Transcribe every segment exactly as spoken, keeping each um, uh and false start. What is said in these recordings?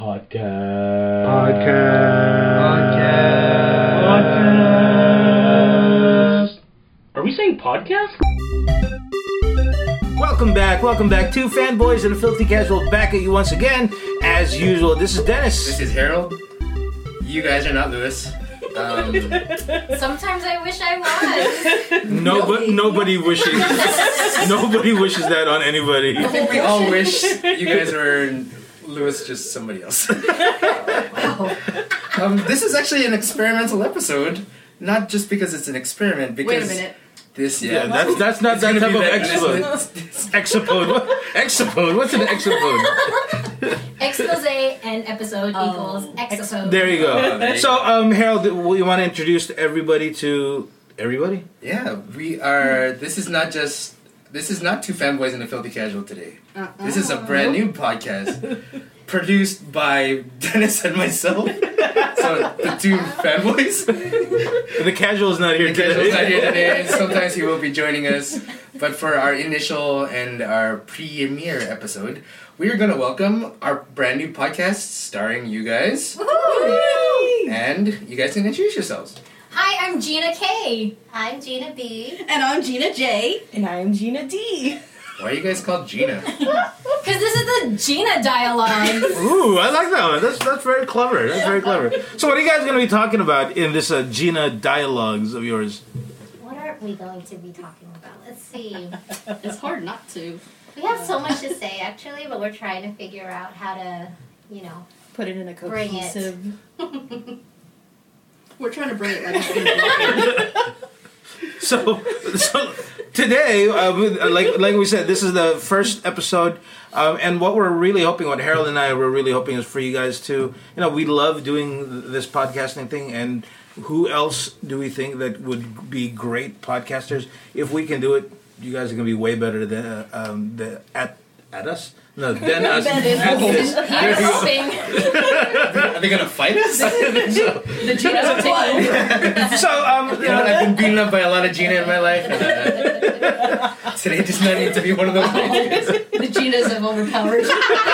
Podcast. Podcast. Podcast. Are we saying podcast? Welcome back, welcome back to Fanboys and the Filthy Casual, back at you once again. As usual, this is Dennis. This is Harold. You guys are not Lewis. Um, Sometimes I wish I was. Nobody, nobody wishes. Nobody wishes that on anybody. I think we all wish you guys were Lewis, just somebody else. Wow. Um, this is actually an experimental episode, not just because it's an experiment. Because Wait a minute. This, yeah, Yeah, that's that's not It's that gonna type be of that- explode. this- Exopode. What? Exopode. What's an exopode? Expose and episode Oh. equals exopode. There you Oh, there go. you So, um, Harold, you want to introduce everybody to everybody? Yeah, we are. This is not just. This is not two fanboys and a filthy casual today. This is a brand new podcast produced by Dennis and myself. So the two fanboys. The casual is not here The today. casual's not here today. Sometimes he will be joining us. But for our initial and our premiere episode, we are going to welcome our brand new podcast starring you guys. Woohoo! And you guys can introduce yourselves. Hi, I'm Gina K. I'm Gina B. And I'm Gina J. And I'm Gina D. Why are you guys called Gina? Because this is the Gina dialogue. Ooh, I like that one. That's that's very clever. That's very clever. So, what are you guys going to be talking about in this uh, Gina dialogues of yours? What are we going to be talking about? Let's see. It's hard not to. We have so much to say, actually, but we're trying to figure out how to, you know, Put it in a Bring it. cohesive. We're trying to bring it like a So, so today, uh, we- uh, like like we said, this is the first episode, um, and what we're really hoping, what Harold and I were really hoping, is for you guys to, you know, we love doing this podcasting thing, and who else do we think that would be great podcasters? If we can do it, you guys are going to be way better than uh, um, the, at at us. No, than us. Than us. At this. Here's hoping. Are they going to fight us? so, The Gina's a play. so, um, You know, I've been beaten up by a lot of Gina in my life. And, uh, today does not need to be one of those days. The Ginas have overpowered.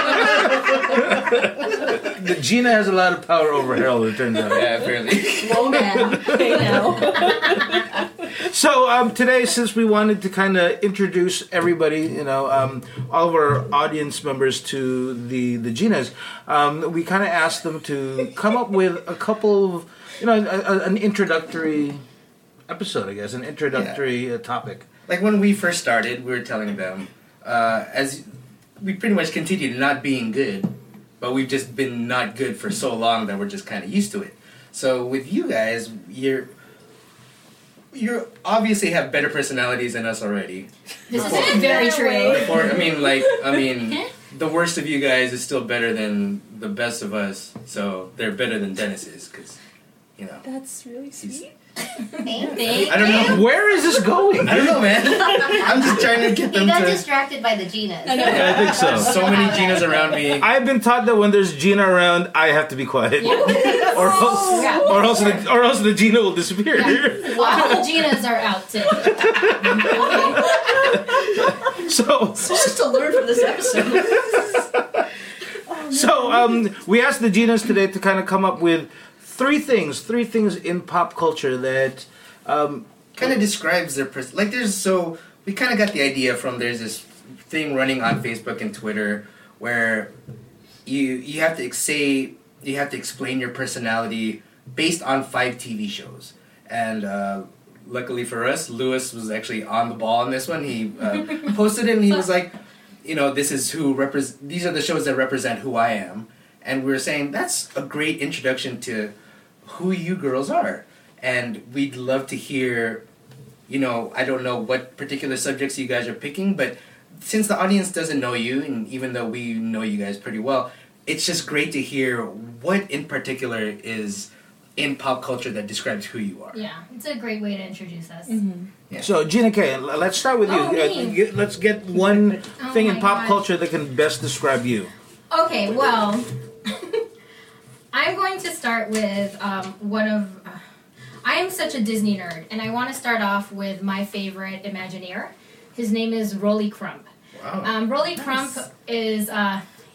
the Gina has a lot of power over Harold, it turns out. Yeah, apparently. Whoa, man. Hey, now. So um, today, since we wanted to kind of introduce everybody, you know, um, all of our audience members to the the Ginas, um, we kind of asked them to come up with a couple of, you know, a, a, an introductory episode, I guess, an introductory uh, topic. Like when we first started, we were telling them, uh, as we pretty much continued not being good, but we've just been not good for so long that we're just kind of used to it. So with you guys, you're you obviously have better personalities than us already. This is very true. Or I mean, like I mean, the worst of you guys is still better than the best of us. So they're better than Dennis is, because you know. That's really sweet. thank Thank I don't know. Where is this going? I don't know, man. I'm just trying to get He them got to. distracted by the Ginas. I know. Yeah, I think so. So many Ginas around me. I've been taught that when there's Gina around, I have to be quiet, or else, Yeah. or else, the, or else the Gina will disappear. All the Ginas are out today. Okay. So, So much to learn from this episode. So um, we asked the Ginas today to kind of come up with three things, three things in pop culture that um, Kind of describes their pers- like. There's so we kind of got the idea from there's this thing running on Facebook and Twitter where you you have to ex- say you have to explain your personality based on five T V shows. And uh, luckily for us, Lewis was actually on the ball on this one. He uh, posted it and he was like, you know, this is who repres- these are the shows that represent who I am. And we were saying that's a great introduction to who you girls are. And we'd love to hear, you know, I don't know what particular subjects you guys are picking, but since the audience doesn't know you, and even though we know you guys pretty well, it's just great to hear what in particular is in pop culture that describes who you are. Yeah, it's a great way to introduce us. Yeah. So, Gina K, l- let's start with you. Oh, Uh, me. get- let's get one Oh thing in my pop God. culture that can best describe you. Okay, well, I'm going to start with um, one of. Uh, I am such a Disney nerd, and I want to start off with my favorite Imagineer. His name is Rolly Crump. Wow. Um, Rolly Nice. Crump is. Uh,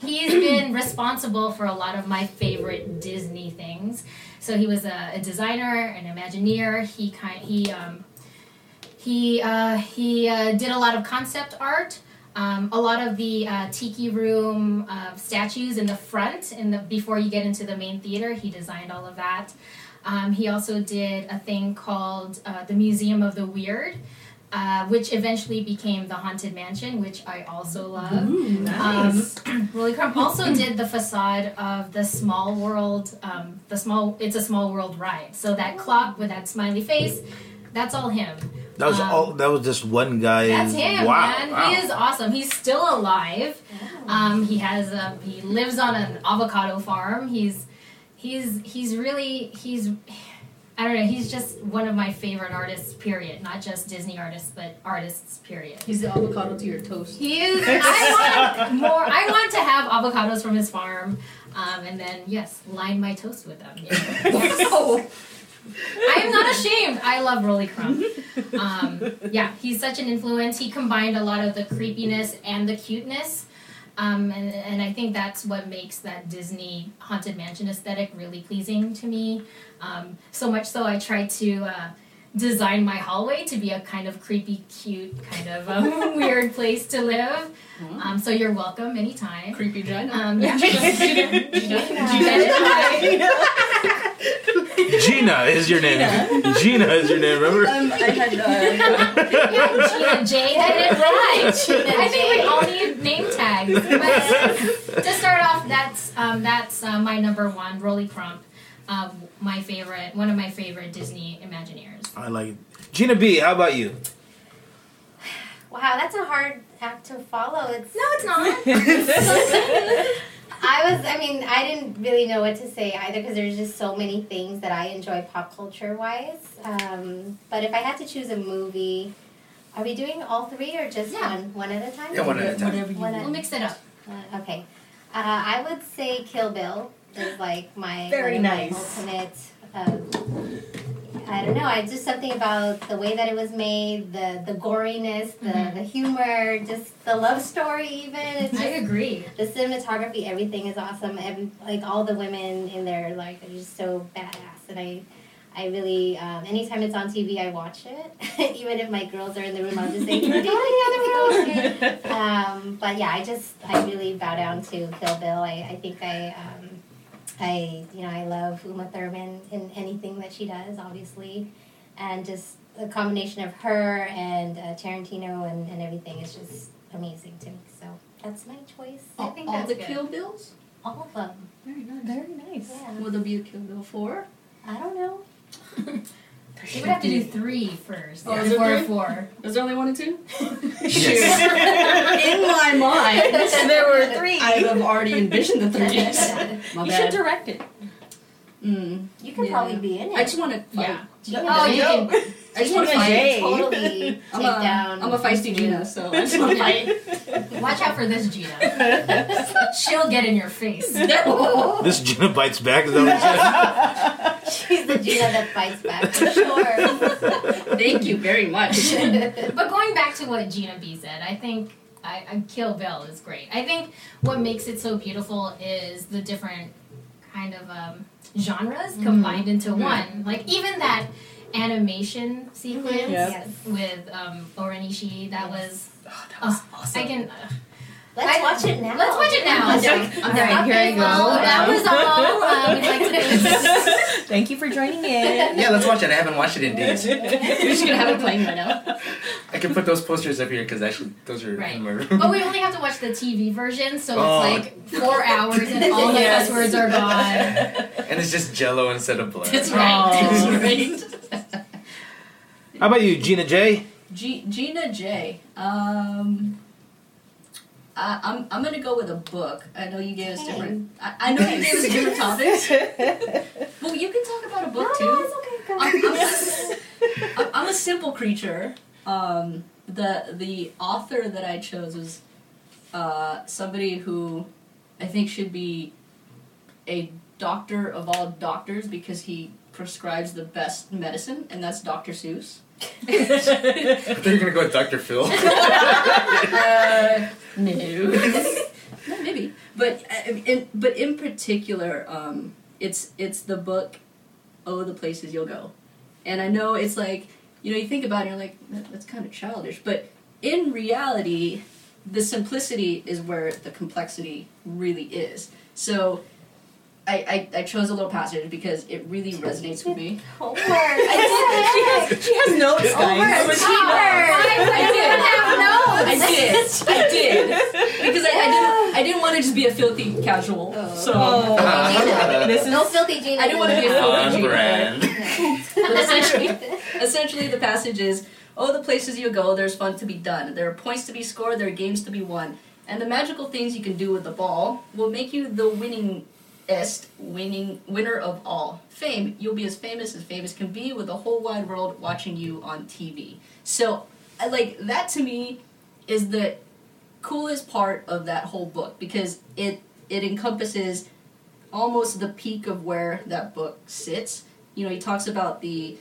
he's been responsible for a lot of my favorite Disney things. So he was a, a designer, an Imagineer. He kind he um, he uh, he uh, did a lot of concept art. Um, a lot of the uh, Tiki Room uh, statues in the front, in the before you get into the main theater, he designed all of that. Um, he also did a thing called uh, the Museum of the Weird, uh, which eventually became the Haunted Mansion, which I also love. Ooh, nice. Um, Rolly Crump also did the facade of the Small World, um, the small, it's a Small World ride. So that clock with that smiley face, that's all him. That was Um, all. That was just one guy. That's him, Wow, man. wow. He is awesome. He's still alive. Um, he has a, he lives on an avocado farm. He's he's he's really he's I don't know. He's just one of my favorite artists. Period. Not just Disney artists, but artists. Period. He's the avocado to your toast. He is. I want more. I want to have avocados from his farm, um, and then yes, line my toast with them. Yeah. Oh. I am not ashamed. I love Rolly Crump. Um, yeah, he's such an influence. He combined a lot of the creepiness and the cuteness. Um, and, and I think that's what makes that Disney Haunted Mansion aesthetic really pleasing to me. Um, so much so I tried to uh, design my hallway to be a kind of creepy, cute, kind of um, weird place to live. Um, so you're welcome anytime. Creepy Gina. Um, yeah. Gina. Gina is your name. Gina is your name. Remember? Um, I had, uh, Yeah, Gina J. That didn't rhyme. Gina I think we J. all need name tags. But to start off, that's um, that's uh, my number one, Rolly Crump. Um, my favorite, one of my favorite Disney Imagineers. I like it. Gina B, how about you? Wow, that's a hard act to follow. It's No, it's not. I was, I mean, I didn't really know what to say either because there's just so many things that I enjoy pop culture wise. Um, but if I had to choose a movie, are we doing all three or just Yeah. one, one at a time? Yeah, one at a time. whatever you One We'll at- mix it up. Uh, okay. Uh, I would say Kill Bill is like my, Very one of nice. my ultimate. Um, I don't know. I just something about the way that it was made, the the goriness, the Mhm. the humor, just the love story. Even it's I just agree. the cinematography. Everything is awesome. Every like all the women in there, like they're just so badass. And I, I really um, anytime it's on T V, I watch it. Even if my girls are in the room, I'll just say, "Can you do it the other room?" Um, but yeah, I just I really bow down to Kill Bill. I I think I. Um, I, you know, I love Uma Thurman in anything that she does, obviously, and just the combination of her and uh, Tarantino and, and everything is just amazing to me. So that's my choice. I all, think all that's the good. Kill Bills? All of them. Very nice. Very nice. Yeah. Will there be a Kill Bill four? I don't know. We would have to do three first. Oh, Yeah. is it Before three? four. Is there only one and two? Yes. In my mind, There were three. I have already envisioned the threes. My You bad. should direct it. Mm. You could Yeah. probably be in it. I just want to. Yeah. Gina Oh, J. you can. I just want to Gina fight. J. totally take I'm a, down. I'm a feisty Gina, so I just want to fight. Watch out for this, Gina. She'll get in your face. This Gina bites back. Is that what She's the Gina that fights back for sure. Thank you very much. But going back to what Gina B said, I think I, I Kill Bill is great. I think what makes it so beautiful is the different kind of um, genres combined into one. Like even that animation sequence Yep. Yes. with um, Oren Ishii, that was. Oh, that was Oh, awesome. I can. Uh, Let's I- watch it now. Let's watch it now. I'm down. I'm down. Alright, here I Okay, go. well, that was all. Uh, we'd like to Thank you for joining in. Yeah, let's watch it. I haven't watched it in days. You're just gonna have it playing right now. I can put those posters up here because actually those are Right. in my room. But we only have to watch the T V version, so Oh. it's like four hours and all the Yes. cuss words are gone. And it's just Jello instead of blood. That's right. Aw. That's right. you How about you, Gina J? G- Gina J. Um, I, I'm I'm gonna go with a book. I know you gave us different. I, I know you gave us different topics. Well, you can talk about a book too. No, it's okay. Go I'm, ahead. I'm, I'm, I'm a simple creature. Um, the the author that I chose was uh, somebody who I think should be a doctor of all doctors because he prescribes the best medicine, and that's Doctor Seuss. I thought you were gonna go with Doctor Phil. Uh, no. No, maybe. But but uh, in but in particular, um, it's it's the book, Oh, the Places You'll Go, and I know it's like, you know, you think about it, and you're like, that, that's kind of childish, but in reality, the simplicity is where the complexity really is. So. I, I, I chose a little passage because it really resonates with me. Homework. I She has, she has notes, guys. I did. I did. Because I, I didn't I didn't want to just be a filthy casual. So Oh, this is No filthy Gina. I didn't want to be a filthy On Gina. brand. But essentially, essentially the passage is, oh, the places you go, there's fun to be done. There are points to be scored, there are games to be won. And the magical things you can do with the ball will make you the winning est winning winner of all fame. You'll be as famous as famous can be, with the whole wide world watching you on T V. So, I like that to me is the coolest part of that whole book, because it it encompasses almost the peak of where that book sits. You know, he talks about the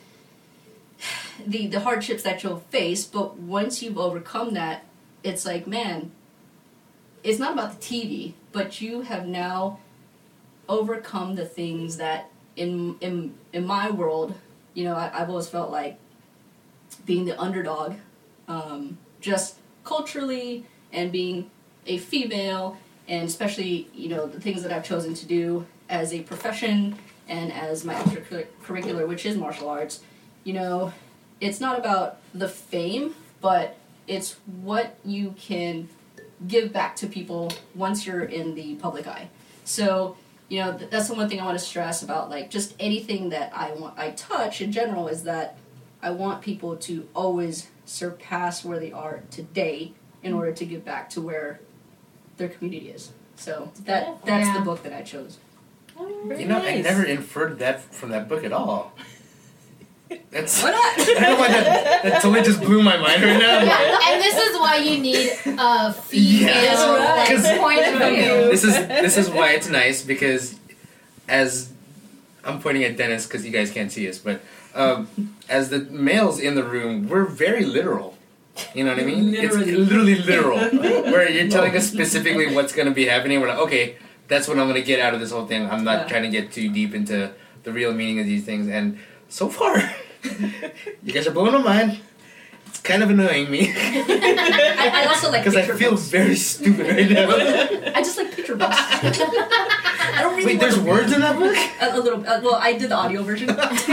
the the hardships that you'll face, but once you've overcome that, it's like, man, it's not about the T V, but you have now overcome the things that in in in my world, you know, I, I've always felt like being the underdog, um, just culturally, and being a female, and especially, you know, the things that I've chosen to do as a profession and as my extracurricular, which is martial arts. You know, it's not about the fame, but it's what you can give back to people once you're in the public eye. So, you know, th- that's the one thing I want to stress about, like, just anything that I want, I touch in general, is that I want people to always surpass where they are today in order to get back to where their community is. So that that's Yeah. the book that I chose. You know, I never inferred that from that book at all. That's, Why not? I don't know why that, that totally just blew my mind right now. Yeah, and this is why you need a female Yes, like, 'cause- point of view. This is this is why it's nice, because as I'm pointing at Dennis because you guys can't see us, but um, as the males in the room, we're very literal. You know what I mean? Literally. It's literally literal. Where you're telling us specifically what's going to be happening. We're like, okay, that's what I'm going to get out of this whole thing. I'm not Yeah. trying to get too deep into the real meaning of these things. And so far, you guys are blowing my mind. It's kind of annoying me I, I also like because I picture feel books. very stupid right now. I just like picture books. I don't really Wait, there's want words in that book? a, a little. Uh, well, I did the audio version.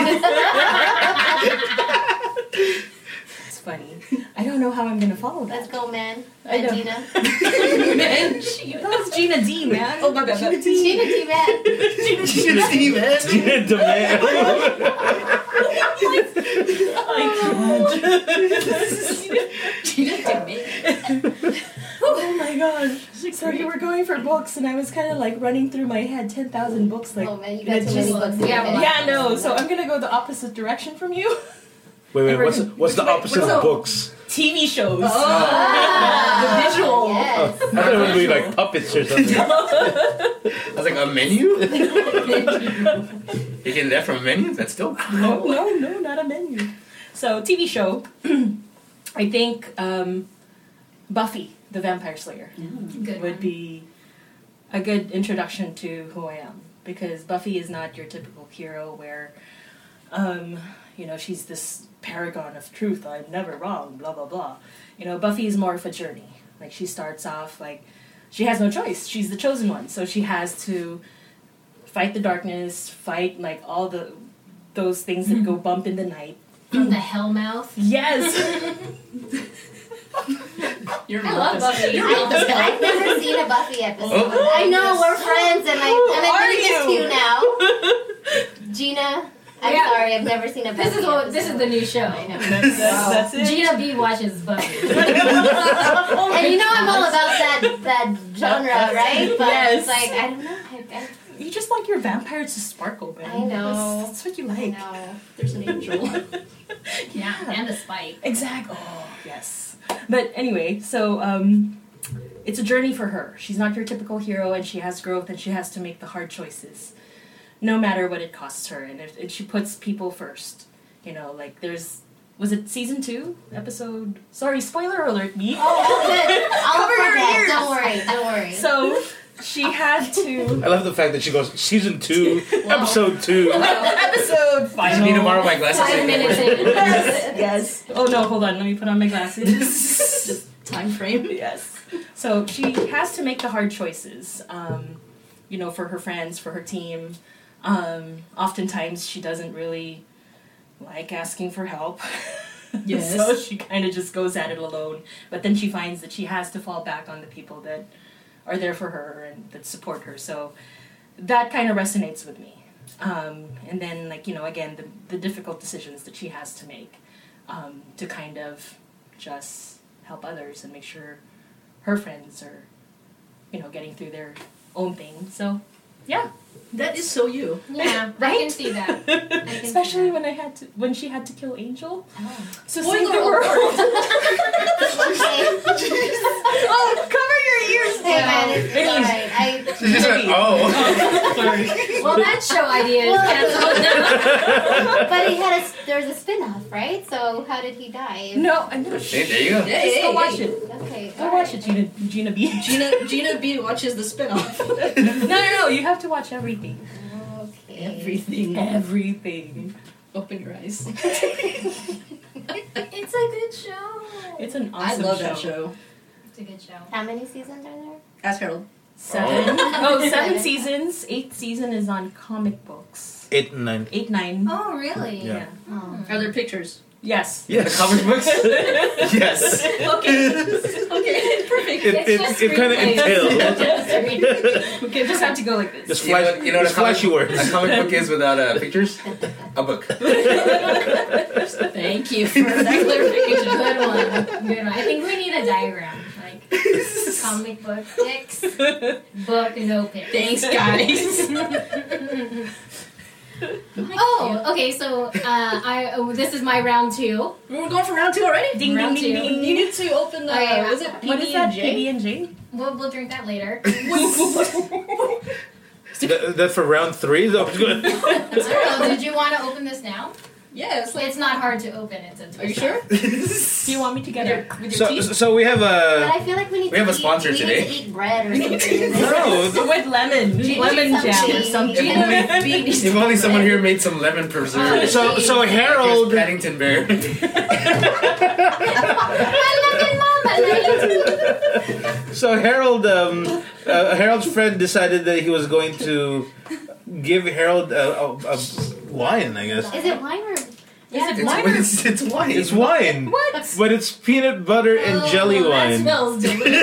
It's funny. I don't know how I'm gonna follow Let's that. go, man. I know. Gina. Man, she- That was Gina D, man. Oh my bad. Gina D. Gina T. Man. Gina DeMare. Gina DeMille. Oh my gosh. So you were going for books, and I was kind of like running through my head ten thousand books. Like, Oh man, you and got it too many just- books. in your Yeah, head. Yeah, no. So I'm gonna go the opposite direction from you. Wait, wait. What's what's the opposite what's of up? books? T V shows. Ah, The visual. Yes. I thought it would be like puppets or something. I was like, a menu? You're getting that from a menu? That's dope. No, no, no, not a menu. So T V show. I think um, Buffy, the Vampire Slayer, Good would one. be a good introduction to who I am, because Buffy is not your typical hero where, um, you know, she's this paragon of truth. I'm never wrong. Blah blah blah. You know, Buffy is more of a journey. Like, she starts off like she has no choice. She's the chosen one, so she has to fight the darkness, fight like all the those things that go bump in the night. From the Hellmouth. Yes. You're I love Buffy. You're I, real I've never seen a Buffy episode. Oh. I know, we're friends, and I, Who I'm are admitting this to you now. Gina, I'm Yeah. sorry, I've never seen a Buffy This is what episode. this is the new show. I know. That's, that's, that's it. Gina B watches Buffy. Oh my And you know I'm all gosh. about that that genre, right? But Yes. it's like, I don't know. I, I, You just like your vampires to sparkle, man. I know. That's, that's what you I like. know. There's an angel. Yeah, and the spike. Exactly. Oh, yes. But anyway, so um, it's a journey for her. She's not your typical hero, and she has growth, and she has to make the hard choices, no matter what it costs her. And if and she puts people first, you know, like there's was it season two episode? Sorry, spoiler alert, me. Oh, good. I'll Cover cover your that. ears. Don't worry. Don't worry. So, she had to. I love the fact that she goes season two, episode two. Episode I final. need to borrow my glasses. Five minutes in. Yes, yes. Oh no, hold on. Let me put on my glasses. Just time frame. Yes. So she has to make the hard choices. Um, you know, for her friends, for her team. Um, oftentimes she doesn't really like asking for help. Yes. So she kind of just goes at it alone. But then she finds that she has to fall back on the people that are there for her and that support her. So that kind of resonates with me. Um, and then, like, you know, again, the, the difficult decisions that she has to make um, to kind of just help others and make sure her friends are, you know, getting through their own thing. So, yeah. That is so you. Yeah, I Right? can see that. I can see Especially that. when I had to, when she had to kill Angel. Oh. So Spoiler save the world. Oh, cover your ears Hey man, now. it's Anyways, alright. I She just went, oh. Sorry. Well, that show idea is Well- canceled. but he had a there's a spin-off, right? So how did he die? No, I know. Hey, there you go. Yeah, Just yeah, go yeah, watch yeah. it. Okay. Go watch it, Gina. Gina B. Gina Gina B watches the spin-off. No, no, no. You have to watch everything. Okay. Everything. Everything. Open your eyes. It's a good show. It's an I awesome love show. that show. It's a good show. How many seasons are there? Ask Harold. Seven. Oh, seven Seven. seasons. Eighth season is on comic books. Eight and nine. Eight, nine. Oh, really? Yeah. Oh. Are there pictures? Yes. The comic books? Yes. Okay. Okay. Perfect. It, It's it, just it kind of screenplays. entails. Okay, just have to go like this. Just You know, flash, what- you know what just a comic, flashy words. a comic book is without uh, pictures? A book. Thank you for that clarification. Good one. Good one. I think we need a diagram. Like comic book pics, book no pics. Thanks, guys. Oh, okay. So uh, I oh, this is my round two. We're going for round two already? Ding, Round ding, ding, two. ding. You need to open the. Okay, was it What is that? P B P and J? We'll we'll drink that later. That, that for round three? That was good. I don't know. Did you want to open this now? Yeah, it's like. It's not hard to open. It's a Are you sure? Do you want me to get Your, it? with your So, teeth? so we have But a. I feel like we need We to have a eat, sponsor we today. need to eat bread or something. No, With lemon. Gina, lemon some jam or cheese. something. Gina B needs If to- only someone here made some lemon preserve. So, so Here's Harold. Paddington Bear. I love it, Mama. So Harold, um, uh, Harold's friend decided that he was going to give Harold a, a, a wine. I guess Is it wine or? Yeah, It's, it's, it's wine. it's wine, What? but it's peanut butter and jelly Oh, wine. That smells delicious.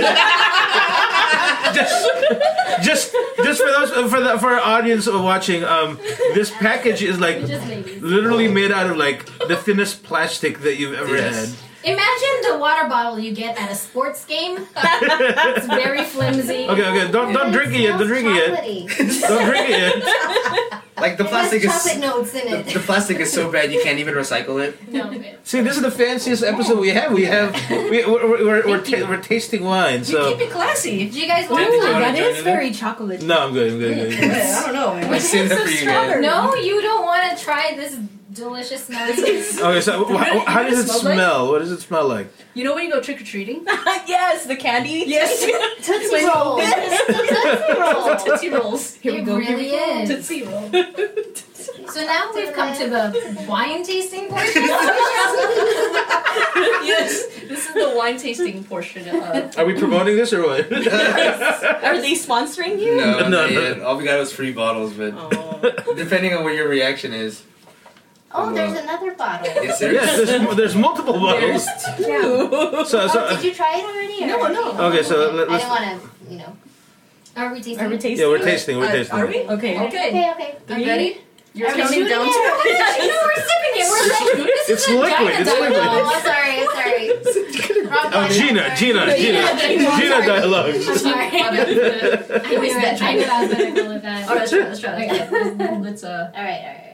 just, just, just for those for the for our audience watching, um, this package is like Just maybe. literally made out of like the thinnest plastic that you've ever Yes. had. Imagine the water bottle you get at a sports game. It's very flimsy. Okay, okay, don't don't drink it yet. Don't drink it yet. Chocolatey. Don't drink it yet. Like the It has plastic chocolate is notes in the, it. the plastic is so bad you can't even recycle it. No, but See, this is the fanciest episode we have. We have we, we're we're, we're, we're, ta- we're tasting wine. You So keep it classy. do you guys want Did you some? wanna That join is in very chocolate. no, I'm good. I'm good. I'm good, I'm good. Yeah, I don't know. I Man. saved that for you guys. No, you don't want to try this delicious smelling. Okay, so wh- wh- how does it Smell like? smell? What does it smell like? You know when you go trick or treating? Yes, the candy. Yes. Tootsie Roll. Tootsie Roll. Tootsie rolls. Here we It go. Here really we go. is. Tootsie roll. So now we've come to the wine tasting portion. Yes, this is the wine tasting portion. Uh, Are we promoting this or what? Are they sponsoring you? No, No, not no. yet. All we got was free bottles, but Oh. depending on what your reaction is. Oh, there's another bottle. Yes, there Yes, is. there's, there's multiple bottles. Yeah. So, so Oh, did you try it already? Or? No, no. okay, so let, I let's. didn't want to, you know. Are we tasting? Are we it? tasting? Yeah, we're it? tasting. We're uh, tasting. Are we? Okay. Okay. Okay, okay. I'm ready. You're Are we counting shooting down it? to. No, we're sipping it. We're like, this It's is a liquid, Gina it's dialogue. liquid. Oh, I'm sorry, I'm sorry. Wrong Oh, one, Gina, sorry. Gina, Gina, Gina, Gina sorry. dialogues. I'm sorry. I knew it. I knew I was going to go with that. All right, let's try. Let's try. Let's, try. let's uh. All right, all right.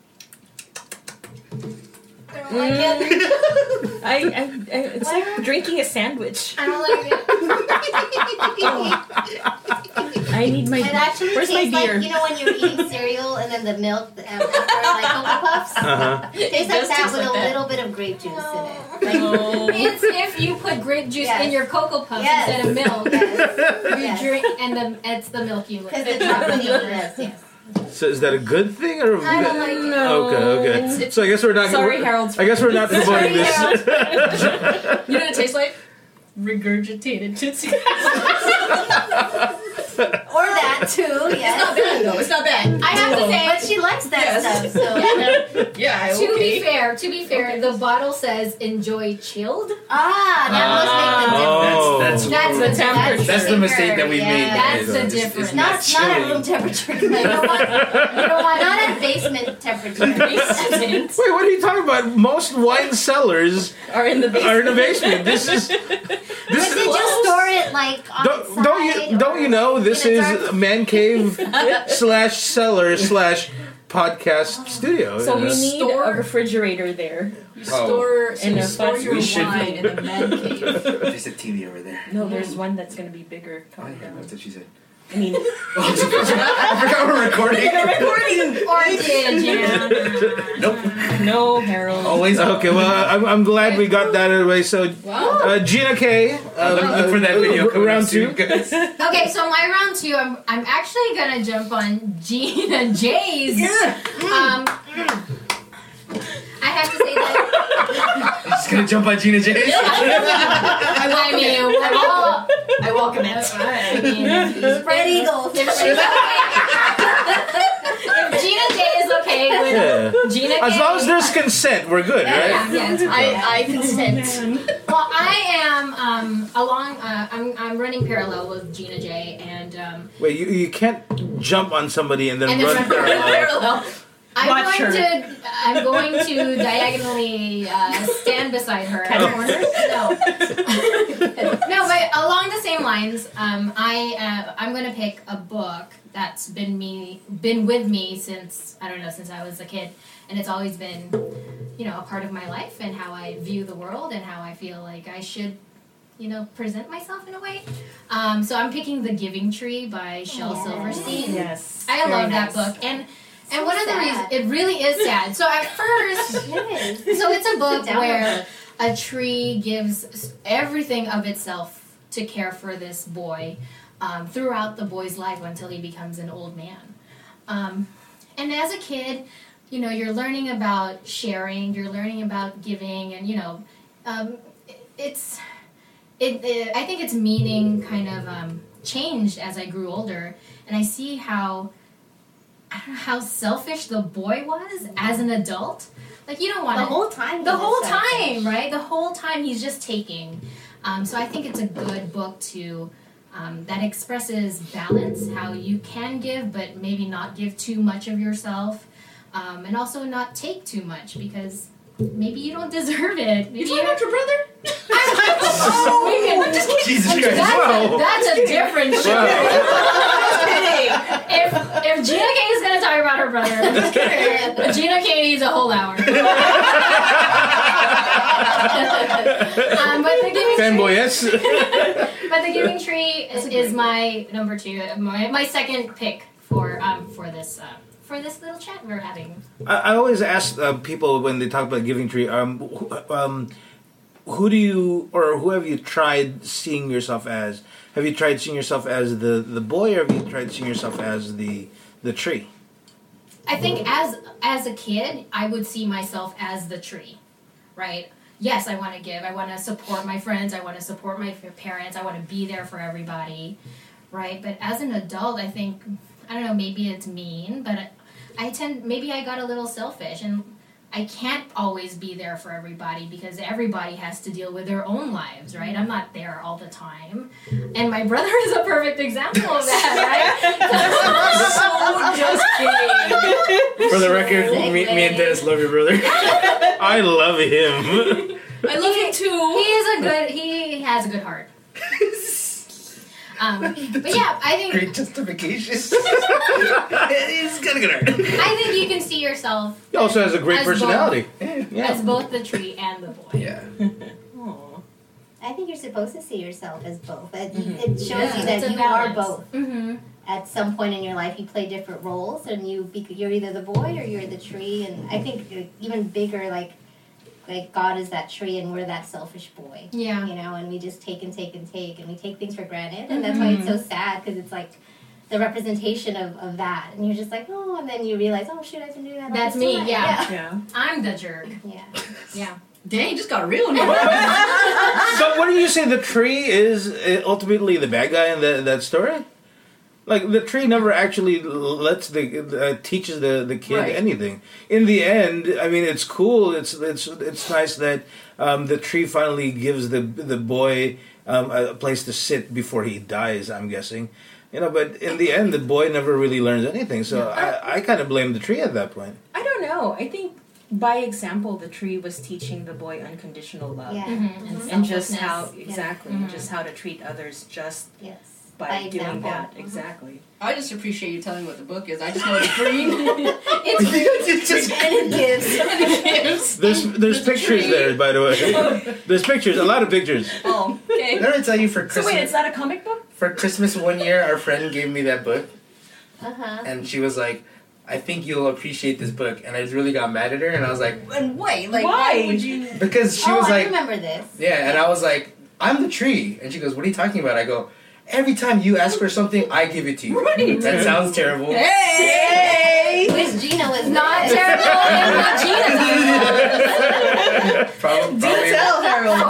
I don't like it. I, I, I, it's like drinking a sandwich. I don't like it. I need my. It actually Where's my tastes beer? like, you know, when you're eating cereal and then the milk um, after like Cocoa Puffs. Uh-huh. Tastes It like does that taste with like a that. little bit of grape juice in it. Oh. Like, It's if you put grape juice Yes. in your Cocoa Puffs Yes. instead of milk. yes. You Yes. drink, and the, it's the milk you Because like. the chocolate yes, yes. So is that a good thing or? I don't like it. No. Okay, okay. It's- it's- so I guess we're not. Sorry, we're- Harold's I guess we're not promoting this. You know what it tastes like? Regurgitated Tootsie. Or that too, It's not yes. bad though. It's not bad. I have to say, But she likes that Yes. stuff, so. Yeah. to okay. be fair, to be fair, the bottle says "enjoy chilled." Ah, that must make the difference. Oh. That's That's that's, the temperature. that's the mistake that we Yeah. made. That's is, the uh, it's- difference. It's Not, not, not at chilling. room temperature. You don't want, you don't want Not at basement temperature. basement. Wait, what are you talking about? Most wine cellars Are in the basement. are in the basement. This is. But This did is. you store it like on Don't, don't you don't you know this in a is dark- man cave slash cellar slash podcast studio? So we Yes. need Store- a refrigerator there. You Oh. store, so And you a store fun- your We should- wine in a man cave. There's a T V over there. No, there's one that's gonna be bigger. Oh, coming yeah, down. that's what she said. I mean, I forgot we're recording. Or did you? Nope. no, Harold. Always Okay, well, I'm, I'm glad we got that out of the way. So, Wow. uh, Gina K. Uh, Look, look for that video uh, coming round up soon, two. guys. Okay, so my round two, I'm I'm actually gonna jump on Gina J's. Um, I have to say that. Just gonna jump on Gina J. I mean, we're all. I welcome it. I mean, Spread eagles. if Gina J is okay with Yeah. Gina K, As long as there's consent, we're good, right? yeah, yeah, it's fine. I, I consent. Well, I am um, along. Uh, I'm I'm running parallel with Gina J, and um, Wait, you, you can't jump on somebody and then And then run run parallel. Parallel. I'm Watch going her. to I'm going to diagonally uh, stand beside her at the corner. No, no, but along the same lines, um, I uh, I'm going to pick a book that's been me been with me since I don't know since I was a kid, and it's always been you know a part of my life and how I view the world and how I feel like I should you know present myself in a way. Um, so I'm picking The Giving Tree by Shel Yes. Silverstein. Yes. I very love nice. that book and. And So one of the sad. reasons it really is sad. So at first, Yes. so it's a book Down where a tree gives everything of itself to care for this boy um, throughout the boy's life until he becomes an old man. Um, and as a kid, you know, you're learning about sharing, you're learning about giving, and you know, um, it- it's it, it. I think its meaning kind of um, changed as I grew older, and I see how. I don't know how selfish the boy was as an adult. Like you don't want The to whole time. the he whole was selfish. time, right? The whole time he's just taking. Um, so I think it's a good book to um, that expresses balance, how you can give, but maybe not give too much of yourself, um, and also not take too much because maybe you don't deserve it. Maybe You talking about your brother? oh, just kidding. Jesus Christ. That's, Wow. a, that's a different show. if if Gina K is gonna talk about her brother, Gina K needs a whole hour. um, but the Giving Fanboy, Tree, yes. but the Giving Tree is, is my number two, my, my second pick for um for this uh, for this little chat we're having. I, I always ask uh, people when they talk about Giving Tree, um, wh- um, who do you or who have you tried seeing yourself as? Have you tried seeing yourself as the, the boy, or have you tried seeing yourself as the the tree? I think as as a kid, I would see myself as the tree, right? Yes, I want to give. I want to support my friends. I want to support my parents. I want to be there for everybody, right? But as an adult, I think I don't know. Maybe it's mean, but I, I tend maybe I got a little selfish, and I can't always be there for everybody because everybody has to deal with their own lives, right? I'm not there all the time, and my brother is a perfect example of that, right? So just kidding. For the record, me, me and Dennis love your brother. I love him. I love him He too. is a good. He has a good heart. Um, but yeah, I think Great justification. He's got a good heart. I think you can see yourself He also has a great As personality. as Yeah. both the tree and the boy. Yeah. Aw. I think you're supposed to see yourself as both. It, Mhm. it shows Yeah. you that It's a you are balance. both. Mm-hmm. at some point in your life you play different roles, and you be, you're either the boy or you're the tree. And I think uh, even bigger, like like God is that tree and we're that selfish boy. Yeah. You know, and we just take and take and take, and we take things for granted, and that's why it's so sad, because it's like the representation of, of that, and you're just like, oh, and then you realize, oh shoot, I've been doing that. all That's this me, time. yeah. Yeah. I'm the jerk. Yeah. Yeah. Dang, just got real now. So what do you say? The tree is uh, ultimately the bad guy in that that story? Like the tree never actually lets the uh, teaches the the kid Right. anything. In the end, I mean, it's cool. It's it's it's nice that um, the tree finally gives the the boy um, a place to sit before he dies. I'm guessing, you know. But in the end, the boy never really learns anything. So I, I kind of blame the tree at that point. I don't know. I think by example, the tree was teaching the boy unconditional love. Yeah. Mm-hmm. And, and just how Selflessness. exactly, Mhm. just how to treat others just Yes. by, By doing example. that. Exactly. I just appreciate you telling me what the book is. I just know it's green. It's just And it gives. There's there's pictures there, by the way. There's pictures, a lot of pictures. Oh, okay. Did I ever tell you for So Christmas? wait, it's not a comic book? For Christmas one year, our friend gave me that book, Uh huh. and she was like, "I think you'll appreciate this book." And I really got mad at her, and I was like, And wait, like, Why? why would you? because she Oh, was I like, remember this. yeah, and I was like, "I'm the tree," and she goes, "What are you talking about?" I go, "Every time you ask for something, I give it to you." Right. That sounds terrible. Hey! Which Gina was Not this? terrible. I'm not Gina. Probably. Do probably tell, Harold.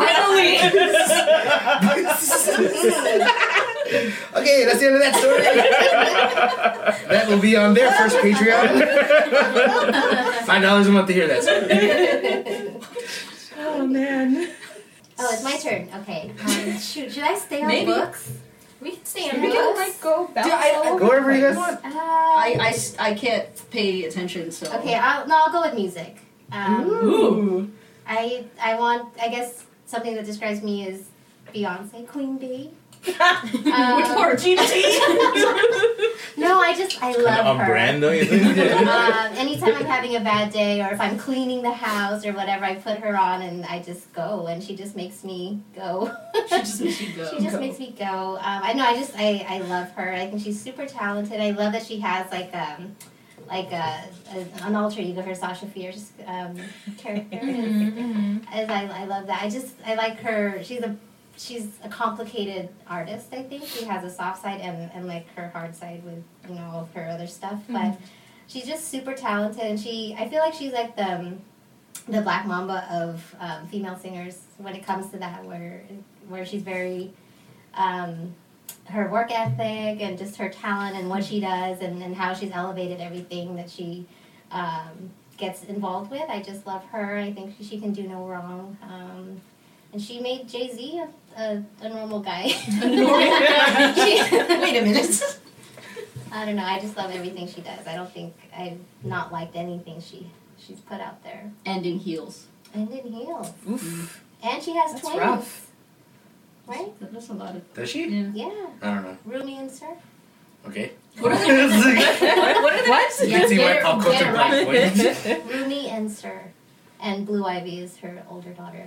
Okay, that's the end of that story. That will be on their first Patreon. Five dollars a month to hear that story. Oh man. Oh, it's my turn. Okay. Um, shoot, should I stay on Maybe. books? We can stay We on can, books. like go bounce Dude, I- all I- over Go wherever the you guys place. want. Uh, I, I s- I can't pay attention, so. okay, I'll, no, I'll go with music. Um, Ooh. I I want, I guess, something that describes me is Beyonce, Queen Bee. Which Um, part? Gina T? No, I just, I love On her. brand, don't you think? um, anytime I'm having a bad day, or if I'm cleaning the house or whatever, I put her on and I just go, and she just makes me go. She just makes you go. She just Go. makes me go. Um, I know. I just I, I love her. I think she's super talented. I love that she has like um like a, a an alter ego, her Sasha Fierce um, character. Mhm, mhm. As I I love that. I just I like her. She's a she's a complicated artist. I think she has a soft side and, and like her hard side with you know all of her other stuff. But she's just super talented, and she I feel like she's like the um, the Black Mamba of um, female singers when it comes to that, where where she's very um, her work ethic and just her talent and what she does and, and how she's elevated everything that she um, gets involved with. I just love her. I think she can do no wrong. Um, and she made Jay-Z a, a, a normal guy. She- Wait a minute. I don't know. I just love everything she does. I don't think I've not liked anything she she's put out there. And in heels. And in heels. Oof. And she has That's twins. rough. Right? That's a lot of. Does she? Yeah. Yeah. I don't know. Rumi and Sir. Okay. What are they? what? What are they? What? You can see my Get it- pop get culture it black right. point. Rumi and Sir. And Blue Ivy is her older daughter.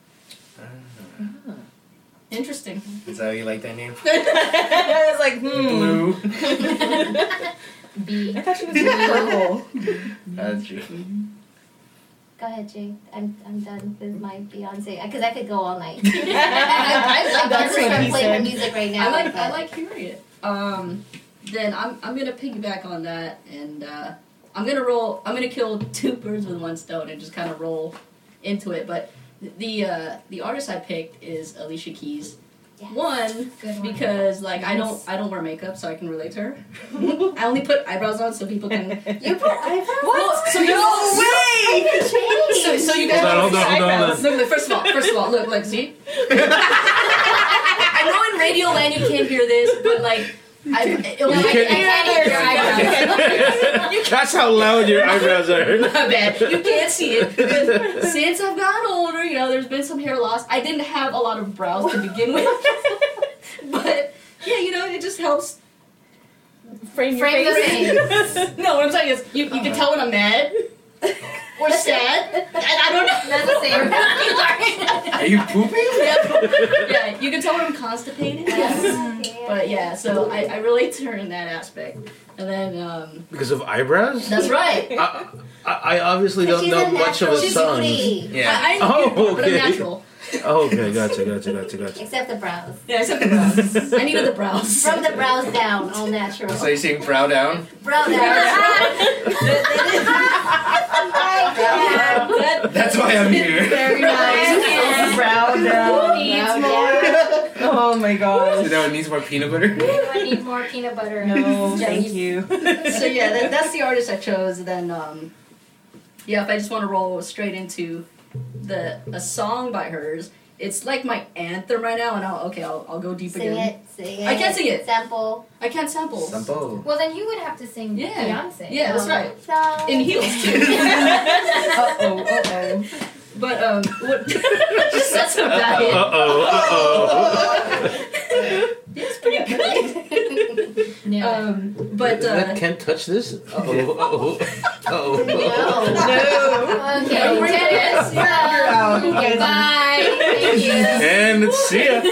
Interesting. Is that how you like that name? I was like, hmm. Blue. B. I thought she was purple. That's true. Go ahead, Jay. I'm I'm done with my Beyonce because I could go all night. I, I, I'm That's just what gonna he play her said. music right now. I like I but- like hearing it. Um, then I'm I'm gonna piggyback on that, and uh, I'm gonna roll. I'm gonna kill two birds with one stone and just kind of roll into it. But the uh, the artist I picked is Alicia Keys. Yes. One Good one. because like I don't I don't wear makeup, so I can relate to her. I only put eyebrows on so people can. You put eyebrows? What? So you No way! So, so you guys. Hold on, hold on, hold on, hold on. Look, look, first of all, first of all, look, look, see. I know in radio land you can't hear this, but like, I, it, You I, can't- I can't hear your eyebrows. That's how loud your eyebrows are. My bad. You can't see it. Because since I've gotten older, you know, there's been some hair loss. I didn't have a lot of brows to begin with, but yeah, you know, it just helps. Frame your Frame the face. face. No, what I'm saying is, you, you can tell when I'm mad. or sad. I, I don't know. That's the same. Are you pooping? yeah, yeah, you can tell when I'm constipated. Yes. Yeah. But yeah, so I, I relate to her in that aspect. And then, um, Because of eyebrows? that's right. I, I, I obviously don't She's know a much of a natural song. beauty. Yeah. I, I Oh, oh, but I'm okay. natural. Oh, okay, gotcha, gotcha, gotcha, gotcha. Except the brows. Yeah, except the brows. I needed the brows. From the brows down, all natural. So you're saying brow down? Brow down. That- That's why I'm here. Very nice. Brown down. Needs Brow more. down. Oh my So gosh. now it needs more peanut butter? I need more peanut butter. No, thank Jellies. you. so yeah, that, that's the artist I chose. Then, um, yeah, if I just want to roll straight into the a song by hers, it's like my anthem right now. And I'll okay, I'll, I'll go deep Sing again. it, sing it. I can't sing it. Sample. I can't sample. Sampo. Well, then you would have to sing Yeah. Beyonce. Yeah, that's right. So, In heels too. Uh oh, uh oh. But um, what just that's about it. Uh-oh, uh-oh. It's pretty good. No. Um, but That uh, can't touch this? Uh-oh, uh-oh, uh-oh. no. No. Okay, No, we're Dennis. good. Um, You're bye. Thank you. And see ya.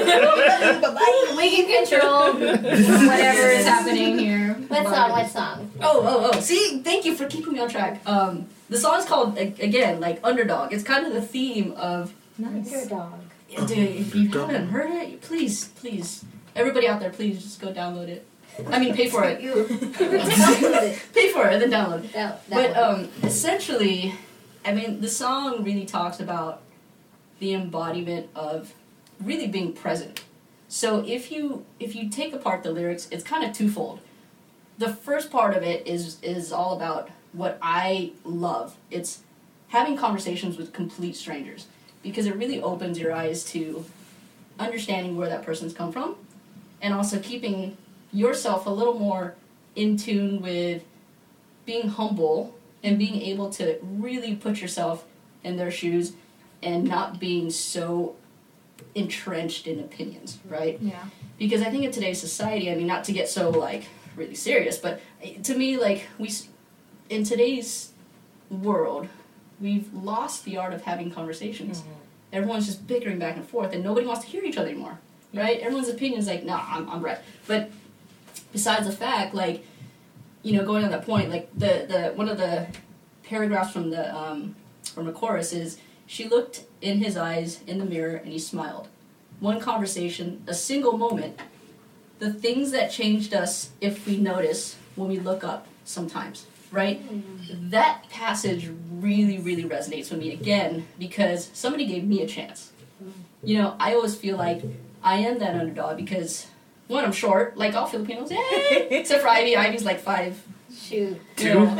We can control whatever is happening here. What song? What song? oh, oh, oh. See, thank you for keeping me on track. Um, the song's called a- again, like Underdog. It's kind of the theme of. Underdog. Dude, if you haven't heard it, please, please, everybody out there, please just go download it. I mean, pay for it. You. Pay for it and then download it. That, that But one. um, essentially, I mean, the song really talks about the embodiment of really being present. So if you if you take apart the lyrics, it's kind of twofold. The first part of it is is all about what I love. It's having conversations with complete strangers because it really opens your eyes to understanding where that person's come from and also keeping yourself a little more in tune with being humble and being able to really put yourself in their shoes and not being so entrenched in opinions, right? Yeah. Because I think in today's society, I mean, not to get so like really serious, but to me, like we, s- in today's world, we've lost the art of having conversations. Everyone's just bickering back and forth, and nobody wants to hear each other anymore, right? Everyone's opinion is like, nah, I'm, I'm right. But besides the fact, like, you know, going on that point, like the, the one of the paragraphs from the um, from the chorus is, she looked in his eyes in the mirror and he smiled. One conversation, a single moment. The things that changed us if we notice when we look up sometimes, right? That passage really, really resonates with me again because somebody gave me a chance. You know, I always feel like I am that underdog because, one, I'm short, like all Filipinos, yay! Except for Ivy. Ivy's like five. Shoot. Two. Yeah.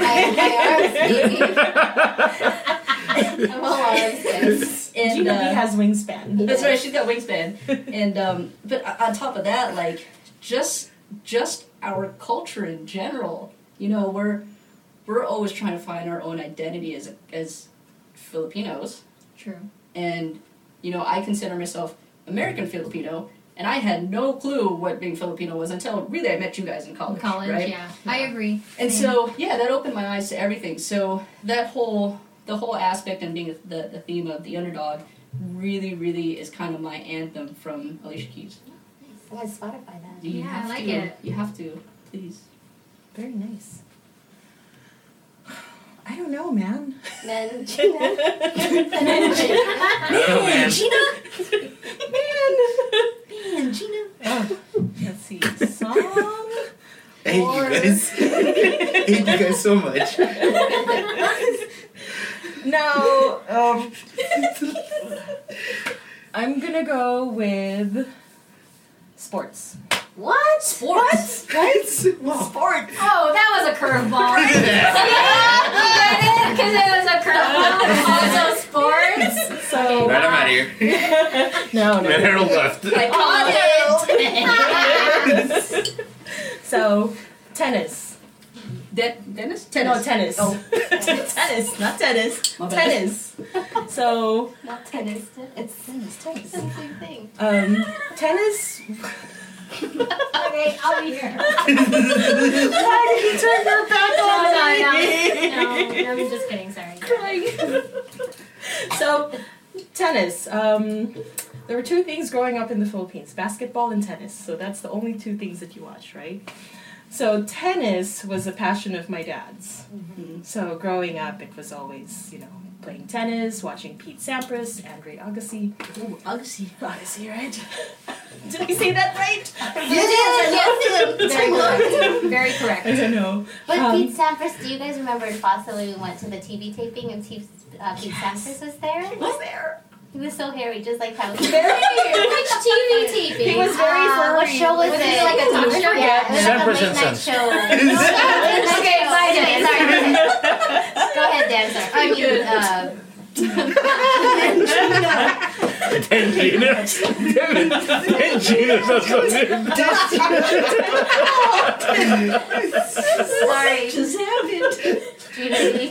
My, my arms, baby. I'm all arms, guys. And, Gina B uh, has wingspan. That's right. She's got wingspan, and um, but on top of that, like just just our culture in general, you know, we're we're always trying to find our own identity as as Filipinos, True. and you know, I consider myself American Filipino, and I had no clue what being Filipino was until really I met you guys in college. College, right? yeah. I agree. And Same. so, yeah, that opened my eyes to everything. So that whole, the whole aspect and being the, the theme of the underdog really, really is kind of my anthem from Alicia Keys. I'm gonna Spotify that. You Yeah, I have like to, it. You have to, please. Very nice. I don't know, man. Then Gina. Oh, man. Man, Gina. Oh, let's see. Song? I hate you guys. I hate you guys so much. No. Um, I'm gonna go with sports. What? Sports. Right? Sports. Oh, that was a curveball. Because it was a curveball. Also sports. So Right, I'm out of here. no, no. And Harold left. I caught it. So tennis. De- Dennis? No, tennis. Oh. tennis, not tennis. My bad. Tennis. So Not tennis. It's tennis, tennis. the same thing. Um, tennis. Okay, I'll be here. Why did you turn your back No, on no, no. me? no, I'm just kidding. Sorry. Crying. So, tennis. Um, there were two things growing up in the Philippines: basketball and tennis. So that's the only two things that you watch, right? So tennis was a passion of my dad's. Mhm. So growing up, it was always, you know, playing tennis, watching Pete Sampras, Andre Agassi. Ooh, Agassi. Agassi, right? Did I say that right? You did, yes, you did. Very correct. Very correct. I don't know. But Um, Pete Sampras, do you guys remember in Fossil we went to the T V taping and Pete, uh, Pete Sampras was there? was there. He was so hairy, just like how Very. Which T V taping? He was very Uh, what furry. show was, Was it? it like a talk show? Yeah, it was like a Sampras late and night Sons. show. Okay, bye, Dan. Sorry. Go ahead, Dan. Sorry. I mean, uh, Ten Gina. Damn it. Ten Gina sounds so good. sorry. Just happened. Gina D.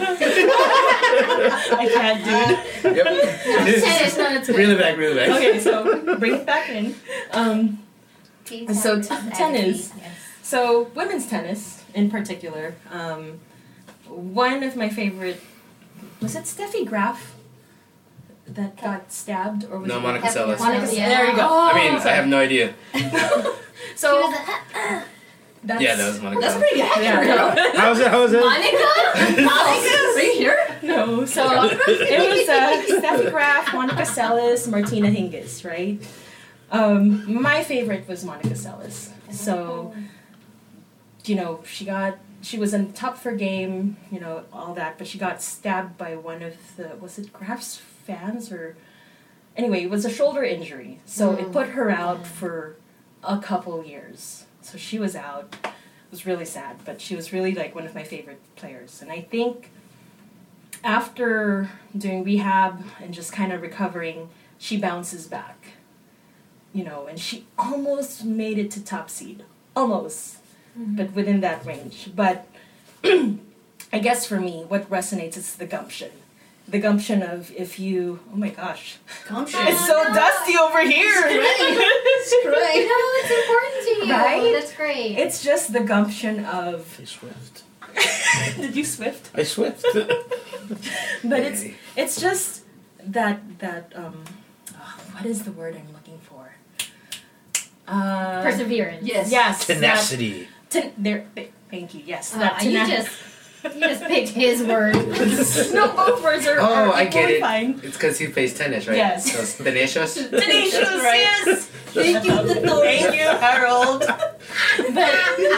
I can't, dude. Yep. Tennis, no, it's good. Reel it back, reel it back. Okay, so bring it back in. Um, Pete So, Sampras t- and tennis. Pete, yes. so women's tennis, in particular, um, one of my favorite, was it Steffi Graf that got stabbed, or was No, it Monica Seles. Monica? Yeah. There you go. I mean, I have no idea. So She was a- that's, Yeah, that was Monica That's Seles. pretty accurate. Yeah. How's it? How was it? Monica? Monica, right here. No, so it was uh, Steffi Graf, Monica Seles, Martina Hingis, right? Um, my favorite was Monica Seles. So, you know, she got, she was in top for game, you know, all that, but she got stabbed by one of the, was it Graf's fans or, anyway, it was a shoulder injury. So it put her out for a couple years. So she was out. It was really sad, but she was really like one of my favorite players. And I think after doing rehab and just kind of recovering, she bounces back. You know, and she almost made it to top seed. Almost. But within that range. But I guess for me, what resonates is the gumption. The gumption of if you, oh my gosh, Gumption. it's so dusty over here. I know, it's important to you. Right? That's great. It's just the gumption of, I Swift. did you Swift? I Swift. But it's it's just that that um, oh, what is the word I'm looking for? Uh, Perseverance. Yes. yes, that- Tenacity. ten, there. th- Thank you. Yes, Uh, that you tena- just you just picked his word. no, both words are, Oh, are I get equally it. fine. It's because he plays tennis, right? Yes. So it's tenacious. Tenacious, yes. Thank you, Tito. Thank you, Harold. But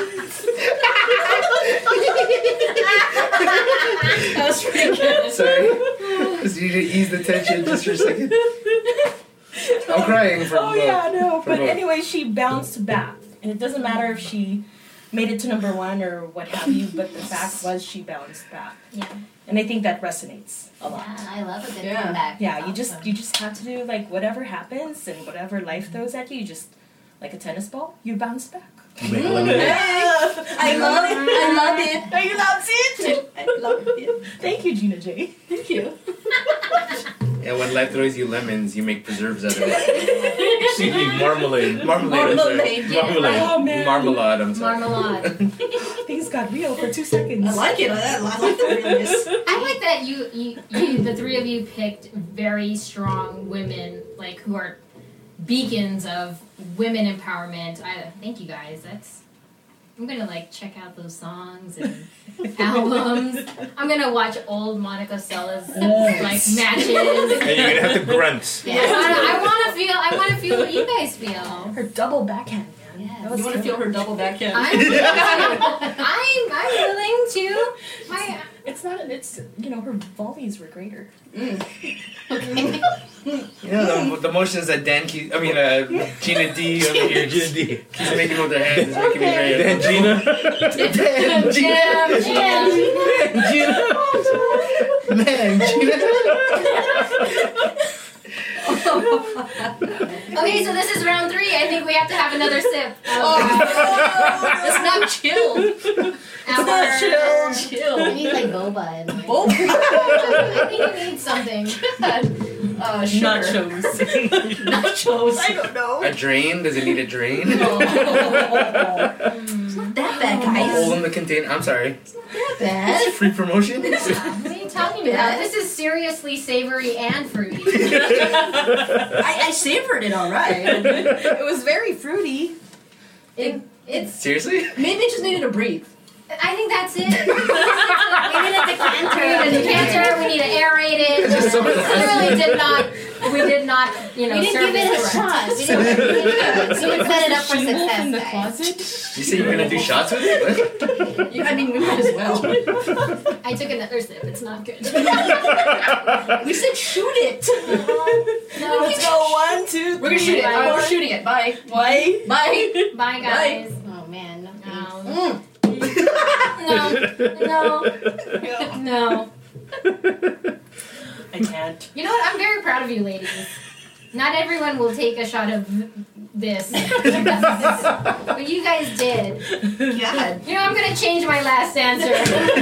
That was pretty good. Sorry. Just need to ease the tension just for a second. I'm crying for oh both. yeah, no. For But both. anyway, she bounced back, and it doesn't matter if she made it to number one or what have you. But the fact was, she bounced back, Yeah. and I think that resonates a lot. Yeah, I love a good Yeah. comeback. Yeah, That's you just awesome. you just have to do like whatever happens and whatever life throws at you. You just like a tennis ball, you bounce back. Make lemonade. I love it. I love it. Are you loves it? I love it. Thank you, Gina J. Thank you. And when life throws you lemons, you make preserves out of it. See, marmalade. Marmalade. I'm sorry. Marmalade, yeah. Marmalade. Oh man, Marmalade, I'm sorry. Marmalade. things got real for two seconds. I like it. I, I like the realness. I like that you, you, you, the three of you picked very strong women, like who are beacons of women empowerment. I thank you guys. That's I'm gonna like check out those songs and albums. I'm gonna watch old Monica Seles like matches. And you're gonna have to grunt. Yeah, I, I want to feel. I want to feel what you guys feel. Her double backhand, man. Yes. That was You want to good. feel her double backhand? I'm, I'm, I'm willing to. My, It's not. It's you know her volleys were greater. You know, the, the motions that Dan keeps, I mean, uh, Gina D over here Gina D. keeps making with their hands is making me very Then Gina. Dan, Gina. Jam, jam. Gina. Man, Gina. Okay, so this is round three. I think we have to have another sip. It's not chill. Our- Chill, chill. I need like boba in mine. Oh, I think you need something. uh, sugar. Nachos. Nachos. I don't know. A drain? Does it need a drain? Oh. It's not that bad, guys. Hole in the container. I'm sorry. It's not that bad. Free promotion. What are you talking about? This is seriously savory and fruity. I, I savored it all right. It was very fruity. It, it's. Seriously? Maybe it just needed to breathe. I think that's it. We need a decanter. We need a decanter. We need to aerate it. It's just so We clearly did not. We did not. You know, We didn't serve give it a this correct. shot. We didn't, we didn't, we didn't set it up for She wolf success, in the guys. closet. You say you're gonna do shots with it? What? Yeah, I mean, we might as well. I took another sip. It's not good. We said shoot it. No. Let's go. One, two, We're gonna shoot it. Bye. We're shooting it. Bye. Why? Bye. Bye, guys. Oh man. No. Mm. No. No. No. I can't. You know what? I'm very proud of you, ladies. Not everyone will take a shot of this, but you guys did. God. You know, I'm gonna change my last answer.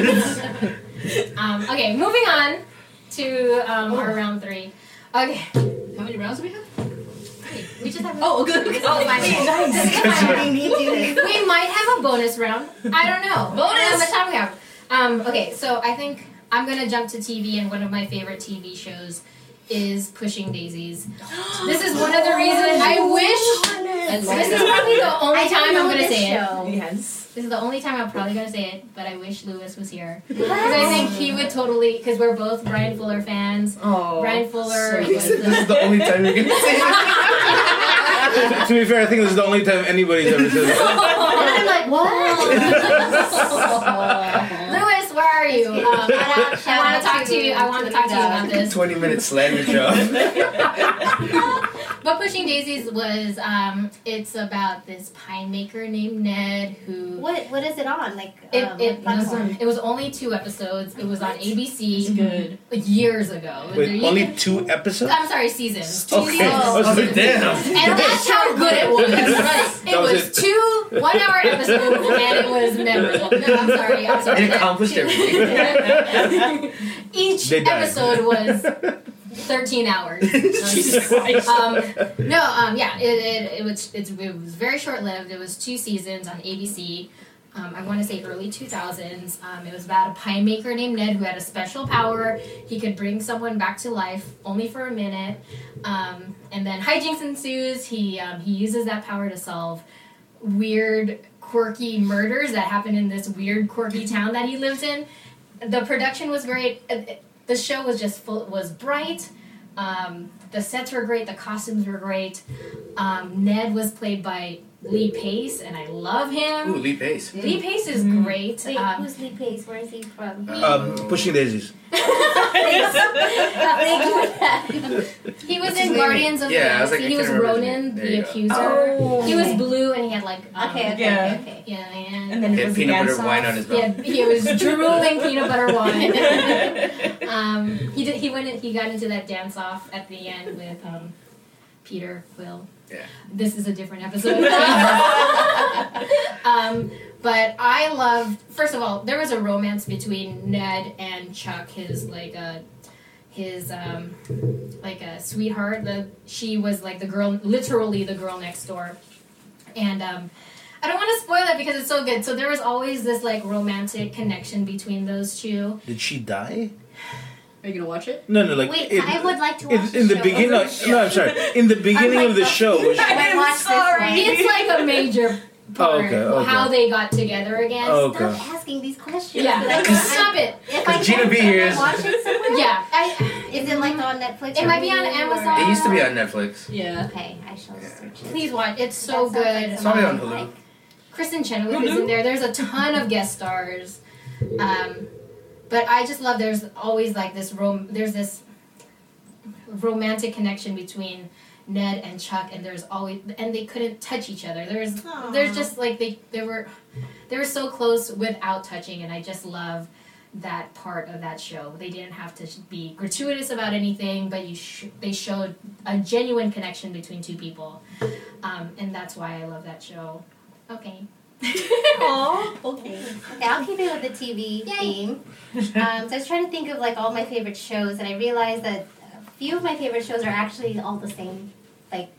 um, okay, moving on to um, our round three. Okay, How many rounds do we have? we just have. Oh, good. This is the final. This is the final round. We need to. We might have a bonus round. I don't know. Bonus! How much time we have? Um, okay, so I think I'm gonna jump to T V, and one of my favorite T V shows is Pushing Daisies. This is one of the reasons I wish. I love This is that. probably the only I don't time know I'm gonna this say it. show. Yes. This is the only time I'm probably gonna say it, but I wish Lewis was here because I think he would totally. Because we're both Brian Fuller fans. Oh. Brian Fuller. so was This is the only time you're gonna say it. To be fair, I think this is the only time anybody's ever said that. And I'm like, what? Lewis, where are you? Um, I, I want to talk to you. I want to talk to you about this. twenty minute slander job. But Pushing Daisies was, um, it's about this pie maker named Ned who. What what is it on? Like It, um, it, what was, platform? it was only two episodes. It was on A B C It's good. years ago. Wait, You only can- two episodes? I'm sorry, seasons. Two Okay. seasons. I was Oh, like, damn. And that's how good it was. It That was was it. two one-hour episodes, and it was memorable. No, I'm sorry. I'm sorry. It accomplished everything. Each They died. episode was thirteen hours. Jesus Christ. um, no, um, yeah, it, it, it was it's, it was very short-lived. It was two seasons on A B C. Um, I want to say early two thousands. Um, it was about a pie maker named Ned who had a special power. He could bring someone back to life only for a minute. Um, and then hijinks ensues. He um, he uses that power to solve weird, quirky murders that happen in this weird, quirky town that he lives in. The production was great. Uh, The show was just full. Was bright. Um, the sets were great. The costumes were great. Um, Ned was played by Lee Pace, and I love him. Ooh, Lee Pace. Lee Pace is great. Wait, Um, who's Lee Pace? Where is he from? Um, Pushing Daisies. he was What's his in name? Guardians of the Yeah, I was Galaxy. like, I he was can't remember his Ronan, name. There the you go. accuser. Oh. He was blue, and he had like um, Okay, okay, Yeah. okay, okay. yeah, and, And then He it had was peanut butter dance wine off. on his yeah, mouth. he was drooling peanut butter wine. um, he did. He went. In, he got into that dance off at the end with um, Peter Quill. Yeah. This is a different episode. um, but I love. First of all, there was a romance between Ned and Chuck. His like a. His um, like a sweetheart. The she was like the girl, literally the girl next door, and um, I don't want to spoil it because it's so good. So there was always this like romantic connection between those two. Did she die? Are you gonna watch it? No, no, like Wait, in, I would like to in, watch in the show. beginning. No, no, I'm sorry. In the beginning of the show, was she, I watched this one. It's like a major part Oh, okay, okay. how they got together again. Oh, okay. Stop asking these questions. Yeah, Like, stop it. If I Gina can, B can I here is- watch it somewhere? Yeah, I, Is it like on Netflix? It or might be on Hulu or- Amazon. It used to be on Netflix. Yeah. Okay, I shall Yeah. search it. please watch. It's so That sounds like good. It's probably on Um, Hulu. Kristen Chenoweth is in there. There's a ton of guest stars. Um, but I just love there's always like this rom- there's this romantic connection between Ned and Chuck, and there's always and they couldn't touch each other. There's Aw. there's just like they they were they were so close without touching, and I just love that part of that show. They didn't have to be gratuitous about anything, but you sh- they showed a genuine connection between two people, um, and that's why I love that show. Okay. Aw. Okay. Okay, I'll keep it with the T V theme. Um, so I was trying to think of like all my favorite shows, and I realized that a few of my favorite shows are actually all the same, like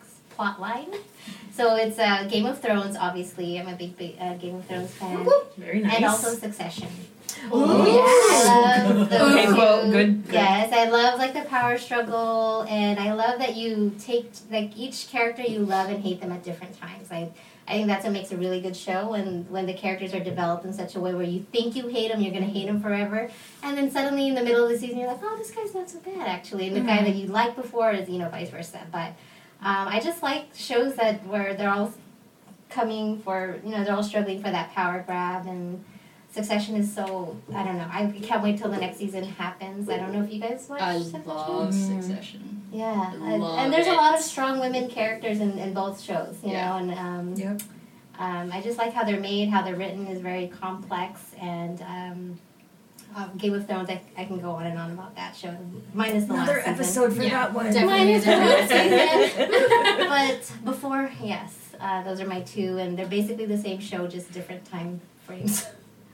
plot line. So it's uh, Game of Thrones, obviously. I'm a big, big uh, Game of Thrones fan. Very nice. And also Succession. Oh, I love those Okay, two. well, good, good. Yes, I love like the power struggle, and I love that you take like each character you love and hate them at different times. Like I think that's what makes a really good show, when when the characters are developed in such a way where you think you hate them, you're gonna hate them forever, and then suddenly in the middle of the season you're like, oh, this guy's not so bad actually, and the guy that you liked before is you know vice versa. But um, I just like shows that where they're all coming for you know they're all struggling for that power grab, and Succession is so, I don't know, I can't wait till the next season happens. I don't know if you guys watch I Succession. love Succession. Yeah, I and, love and there's it. a lot of strong women characters in, in both shows, you Yeah. know, and um, Yep. um, I just like how they're made, how they're written is very complex, and um, um, Game of Thrones, I, I can go on and on about that show, minus the Another last season. episode for Yeah, that one. definitely. Minus the last Yeah. season. But before, yes, uh, those are my two, and they're basically the same show, just different time frames.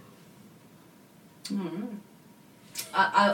Mm. I,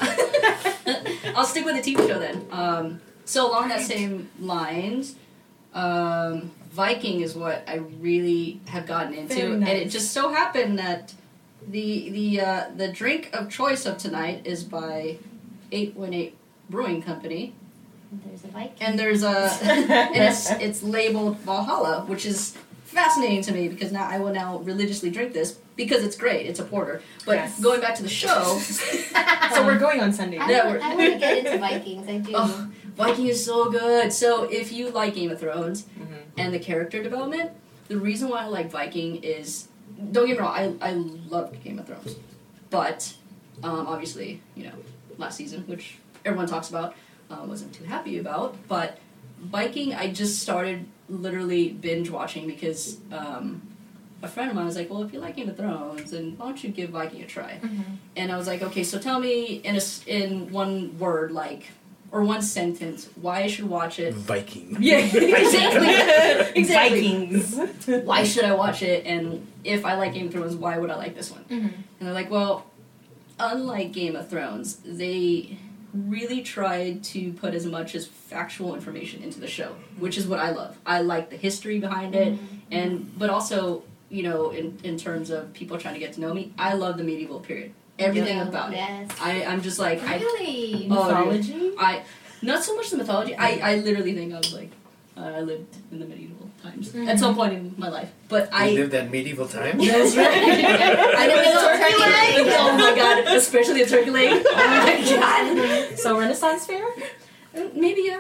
I'll, I'll, I'll stick with the T V show then. Um, so along that same lines, um, Viking is what I really have gotten into, Very and it nice. just so happened that the the uh, the drink of choice of tonight is by eight one eight Brewing Company, There's a Viking. and there's a and it's it's labeled Valhalla, which is fascinating to me because now I will now religiously drink this because it's great. It's a porter. But Yes. going back to the show, So we're going on Sunday. I, Yeah, want, we're- I want to get into Vikings, I do. oh, Viking is so good. So if you like Game of Thrones Mhm. and the character development, the reason why I like Viking is, don't get me wrong, I I love Game of Thrones, but um, obviously you know last season, which everyone talks about, uh, wasn't too happy about, but Viking I just started literally binge watching because um, a friend of mine was like, well, if you like Game of Thrones, then why don't you give Viking a try? And I was like, okay, so tell me in a s in one word, like, or one sentence, why I should watch it. Viking. Yeah, exactly. exactly. Vikings. Why should I watch it? And if I like Game of Thrones, why would I like this one? Mhm. And they're like, well, unlike Game of Thrones, they really tried to put as much as factual information into the show, which is what I love. I like the history behind it, and but also, you know, in, in terms of people trying to get to know me, I love the medieval period. Everything Yeah. about Yes. it. I, I'm just like, I, Really? Oh, Mythology? I, not so much the mythology, I, I literally think I was like, uh, I lived in the medieval times at some point in my life. But I... You lived at medieval times? That's right. I never saw a turkey leg. Oh my god, especially a turkey leg. Oh my god. So Renaissance fair? Uh, Maybe, yeah.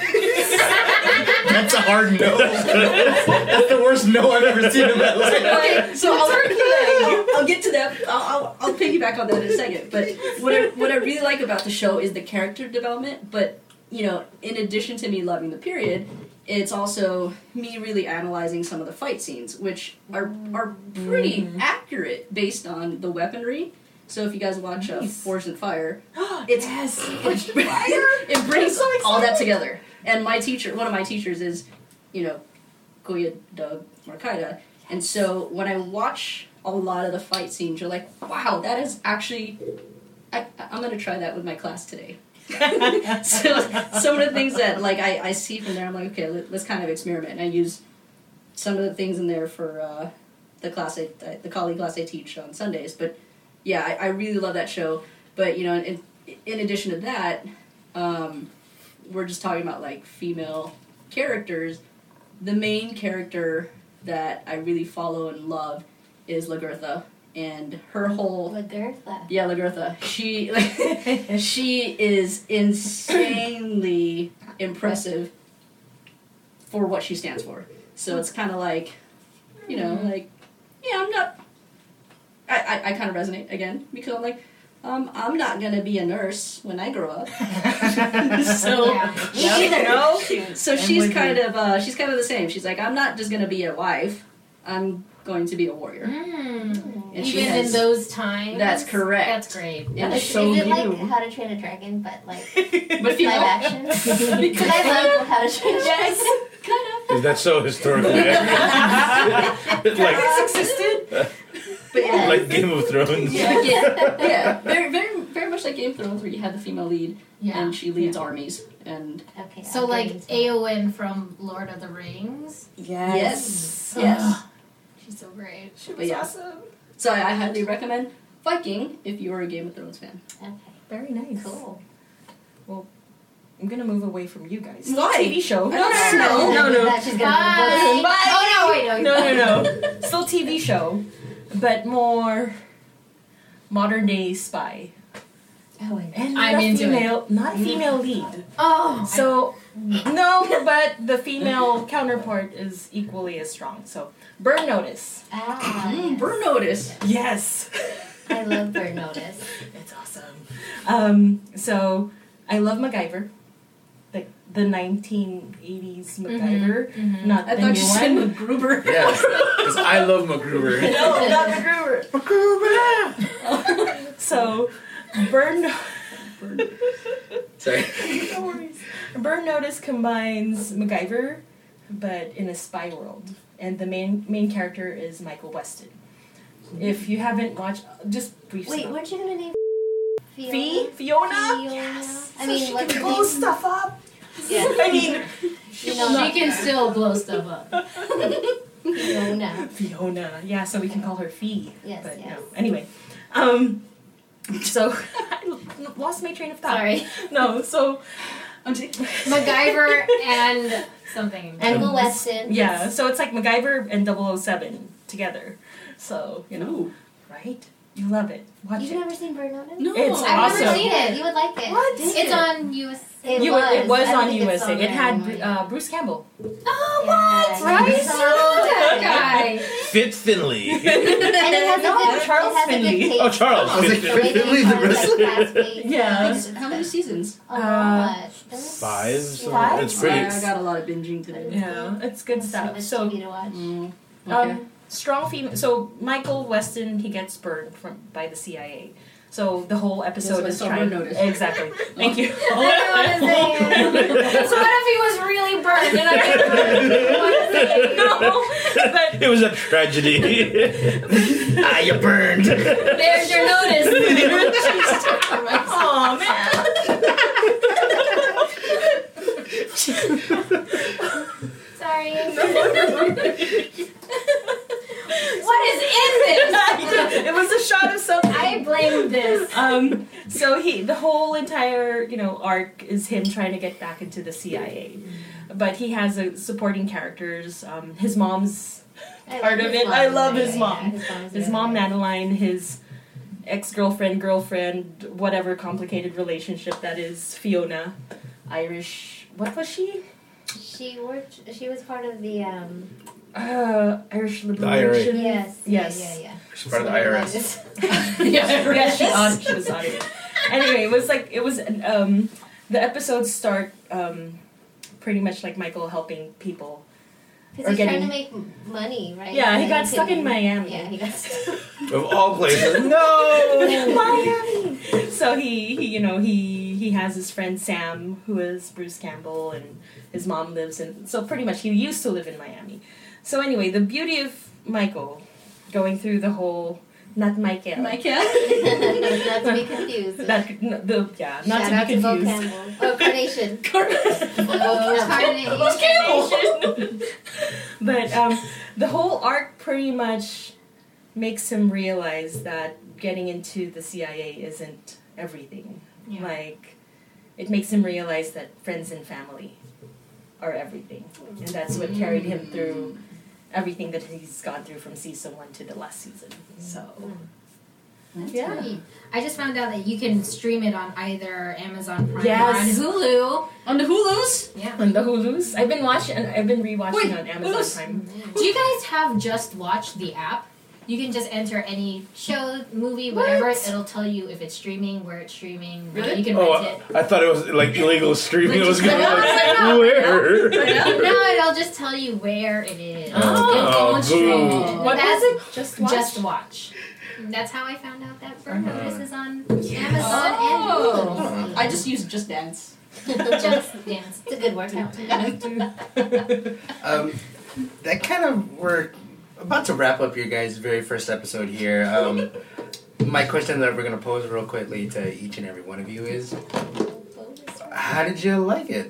That's a hard no. That's the worst no I've ever seen in my life. Okay, so I'll, I'll, I'll get to that. I'll, I'll, I'll piggyback on that in a second. But what I, what I really like about the show is the character development. But, you know, in addition to me loving the period, it's also me really analyzing some of the fight scenes, which are, are pretty accurate based on the weaponry. So if you guys watch uh, Nice. Forged in Fire, it's Yes. it, it brings all that together. And my teacher, one of my teachers is, you know, Kuya Doug Markaida. And so when I watch a lot of the fight scenes, you're like, wow, that is actually, I, I'm going to try that with my class today. So some of the things that like I, I see from there, I'm like, okay, let, let's kind of experiment. And I use some of the things in there for uh, the class, I, the colleague class I teach on Sundays. But yeah, I, I really love that show. But, you know, in, in addition to that, um, we're just talking about like female characters. The main character that I really follow and love is Lagertha, and her whole Lagertha. yeah Lagertha. She like, she is insanely impressive for what she stands for. So it's kind of like, you know, like yeah, I'm not. I I, I kind of resonate again because I'm like. Um, I'm not gonna be a nurse when I grow up. So, Yeah. she- Either no. so I'm she's with kind you. of uh, she's kind of the same. She's like, I'm not just gonna be a wife. I'm going to be a warrior. Mm. And she Even has- in those times? That's correct. That's great. And Is, so is it you. like How to Train a Dragon, but like But live female. action? Because I love How to Train a Dragon. Is that so historically accurate? like, existed? But yeah, like Game of Thrones? yeah, yeah, yeah, very, very, very much much like Game of Thrones, where you had the female lead, Yeah. and she leads Yeah. armies. And Okay. So I'll like get into it. Eowyn from Lord of the Rings. yes, yes. She's so great. She But was yeah. awesome. So I, I highly recommend Viking if you are a Game of Thrones fan. Okay. Very nice. Cool. I'm gonna move away from you guys. Why? T V show. No, no, no, no, no. That she's gonna Bye. Bye. Oh no, wait, no, No, no, no. Still T V show, but more modern day spy. Oh, I And not I'm a into it. female, not a female lead. Oh, So no, but the female counterpart is equally as strong. So Burn Notice. Ah, Mm, yes. Burn Notice. Yes. I love Burn Notice. It's awesome. Um, so I love MacGyver. Like the nineteen eighties MacGyver. mhm. Not I the thought new you said one. MacGruber. Yes, because I love MacGruber. No, not MacGruber. So Burn Sorry. No worries. Burn Notice combines MacGyver, but in a spy world, and the main main character is Michael Weston. If you haven't watched, just brief. Wait, synop- weren't you gonna name Fiona? Fee Fiona. Fiona? Yes. I So mean, she what's can her blow name? stuff up. Yeah. I mean, You know, she can still blow stuff up. Fiona. Fiona. Yeah, so we can call her Fee. Yes, But yes. no. Anyway, um, so I lost my train of thought. Sorry. No, so I'm just- MacGyver and something. And Um, Weston. yeah, so it's like MacGyver and double oh seven together. So you know, Ooh. right? You love it. Watch You've it. never seen Burn Notice? No. It's I've awesome. never seen it. You would like it. What? It's on U S. It You- was. it was I don't on think it's U S A. on It there had anymore. uh, Bruce Campbell. Oh, Yeah, what? Right? it's So on- that guy. Fit Finley. And it has No, a good, Charles it has a good Finley. taste. Oh, Charles. I was like, Fit The way Fit they Finley, the are, like, wrestler. fast-paced. Yeah. It's How many seasons? a Uh, lot. There was- Five. So Five? It's pretty. I got a lot of binging to do. Yeah, it's good so stuff. much So, T V to watch. Mm, okay. um, strong female. So Michael Weston, he gets burned from by the C I A. So the whole episode Yes, I is saw trying. Burn Notice. Exactly. Thank you. I know what I'm saying. So what if he was really burned and I didn't know what to say? No, but It was a tragedy. ah, you burned. There's your notice. oh man. Sorry. What is in this? It was a shot of something. I blame this. Um, so he, the whole entire, you know, arc is him trying to get back into the C I A, but he has a supporting characters. Um, his mom's I part love of his it. I mom. love Yeah, his yeah, mom. yeah, his mom's his really mom good. Madeline, his ex-girlfriend, girlfriend, whatever complicated relationship that is. Fiona, Irish. What was she? She worked. She was part of the. um Uh, Irish I R A. Liberation. Yes. Yes. Yeah. Yeah. She's part of the I R S. yeah. yeah, yeah, she, aud- she was audited. Anyway, it was like it was. Um, the episodes start um, pretty much like Michael helping people. Because Or he's trying getting- to make m- money, right? Yeah, he So got he stuck can- in Miami. Yeah, he got stuck. Of all places. No. Miami. So he, he, you know, he he has his friend Sam, who is Bruce Campbell, and his mom lives in. So pretty much, he used to live in Miami. So anyway, the beauty of Michael going through the whole, not Michael, Michael? Not to be confused. that n- the yeah, not Shout to out be to Bo confused. Campbell. Oh, Carnation. Bruce Campbell. But um, the whole arc pretty much makes him realize that getting into the C I A isn't everything. Yeah. Like, it makes him realize that friends and family are everything. And that's what carried him through everything that he's gone through from season one to the last season. So, yeah. Sweet. I just found out that you can stream it on either Amazon Prime Yes. or on Hulu. On the Hulus? Yeah. On the Hulus, I've been watching, I've been rewatching Wait, on Amazon Hulus. Prime. Do you guys have Just Watch the app? You can just enter any show, movie, whatever. What? It'll tell you if it's streaming, where it's streaming. Really? You can Oh, rent it. I thought it was like illegal streaming. It was gonna be No, like, no, no, where? No, it'll just tell you where it is. Oh, It won't stream boo. it. What That's was it? Just watch? Just Watch. That's how I found out that Burn Uh-huh. Notice is on Oh. Amazon I just use Just Dance. and Hulu. Just Dance. It's a good workout. Um, that kind of we're about to wrap up your guys' very first episode here. Um, my question that we're gonna pose real quickly to each and every one of you is, how did you like it?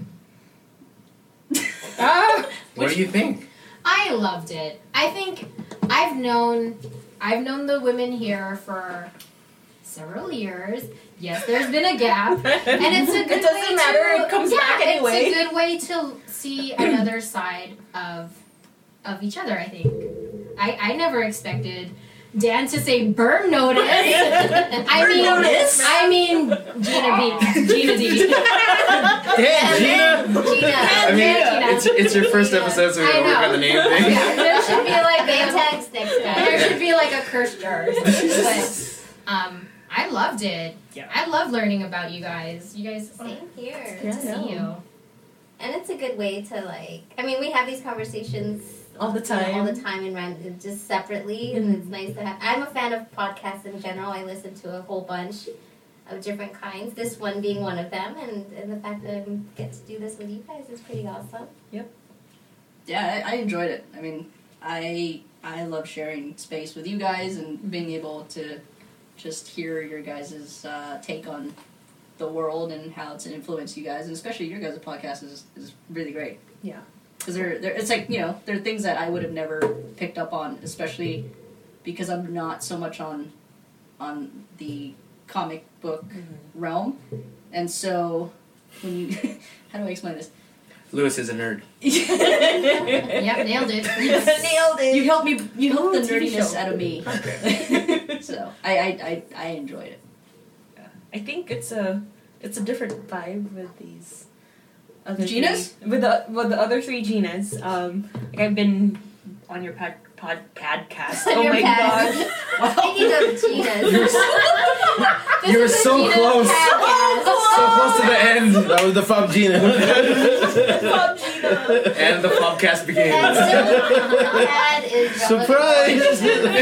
Ah, What do you think? I loved it. I think I've known I've known the women here for several years. Yes, there's been a gap, and it's a good It doesn't way matter, to, it comes yeah, back anyway. It's a good way to see another side of of each other. I think. I I never expected Dan to say burn notice. I Burn mean, notice. I mean Gina B. Gina D. Hey, Gina. Gina. I mean, Gina. it's it's your first episode, so we're I gonna work know. on the name thing. Yeah, there should be like Name a tags next time. there should be like a curse jar or something. But um, I loved it. Yeah. I love learning about you guys. You guys, Same here. good to Yeah, I see you. know. And it's a good way to like. I mean, we have these conversations All the you know, time. all the time, and ran just separately, and it's nice to have. I'm a fan of podcasts in general. I listen to a whole bunch of different kinds. This one being one of them, and, and the fact that I get to do this with you guys is pretty awesome. Yeah, I, I enjoyed it. I mean, I I love sharing space with you guys and being able to just hear your guys' uh, take on the world and how it's influenced you guys, and especially your guys' podcast is is really great. Yeah. Because they're, they're, it's like, you know, there are things that I would have never picked up on, especially because I'm not so much on on the comic book realm. And so, when you, how do I explain this? Lewis is a nerd. Yep, nailed it. Nailed it. You helped me, you helped Oh, the T V nerdiness show. out of me. So, I, I, I, I enjoyed it. I think it's a it's a different vibe with these other Ginas? three, with the with the other three Ginas. Um, like I've been on your pod pod podcast. On Oh your my pad. god! Speaking of Gina's, This You were is the so Gina close. podcast. So close to the end, That was the Fob Gina. Bob Gina. and the podcast and begins. still, Dad is Surprise!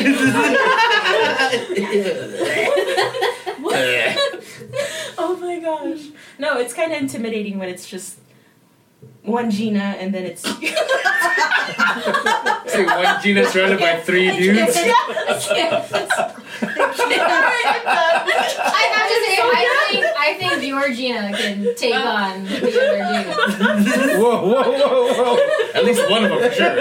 Oh my gosh! No, it's kind of intimidating when it's just one Gina and then it's Say one Gina surrounded by three dudes. I have to say, I think I think your Gina can take on the other dude. Whoa, whoa, whoa, whoa. At least one of them for sure.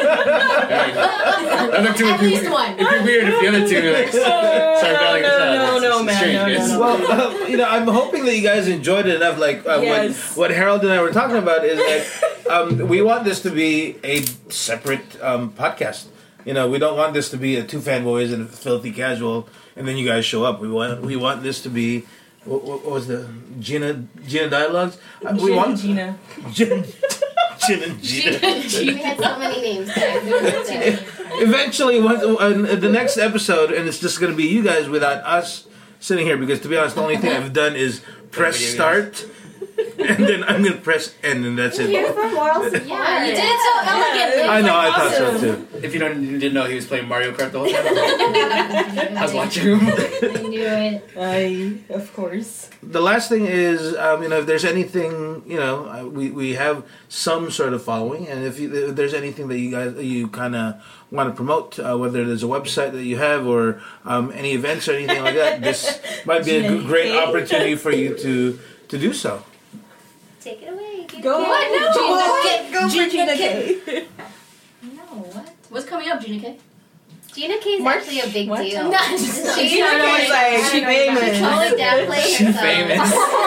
The other two would At be least weird. one. It'd be weird if the other two like start battling us out. no, It's- no, it's man, strange. no, no, It's- no. Well, uh, you know, I'm hoping that you guys enjoyed it enough. Like uh, Yes. what, what Harold and I were talking about is that um, we want this to be a separate um, podcast. You know, we don't want this to be a two fanboys and a filthy casual, and then you guys show up. We want we want this to be what, what was the Gina Gina dialogues? Uh, we Gina, want Gina. Gina, Gina and Gina. We had so many names guys. Eventually, when, uh, the next episode, and it's just going to be you guys without us sitting here, because to be honest, the only thing I've done is press start, and then I'm going to press end, and that's it. for moral support. Yeah, you did it so elegantly. I know, I thought so Awesome. too. If you don't you didn't know he was playing Mario Kart the whole time, I was watching him. I knew it. I, of course. The last thing is, um, you know, if there's anything, you know, uh, we, we have some sort of following, and if, you, if there's anything that you guys you kind of want to promote, uh, whether there's a website that you have or um, any events or anything like that, this might be a g- great opportunity for you to to do so. Take it away. Gina Go K. on, no. Gina K. Go for Gina Gina K. K. No, what? What's coming up, Gina K? Gina K is March- actually a big what? deal. No, just- Gina Gina K is like, she famous. She totally downplayed She herself. famous.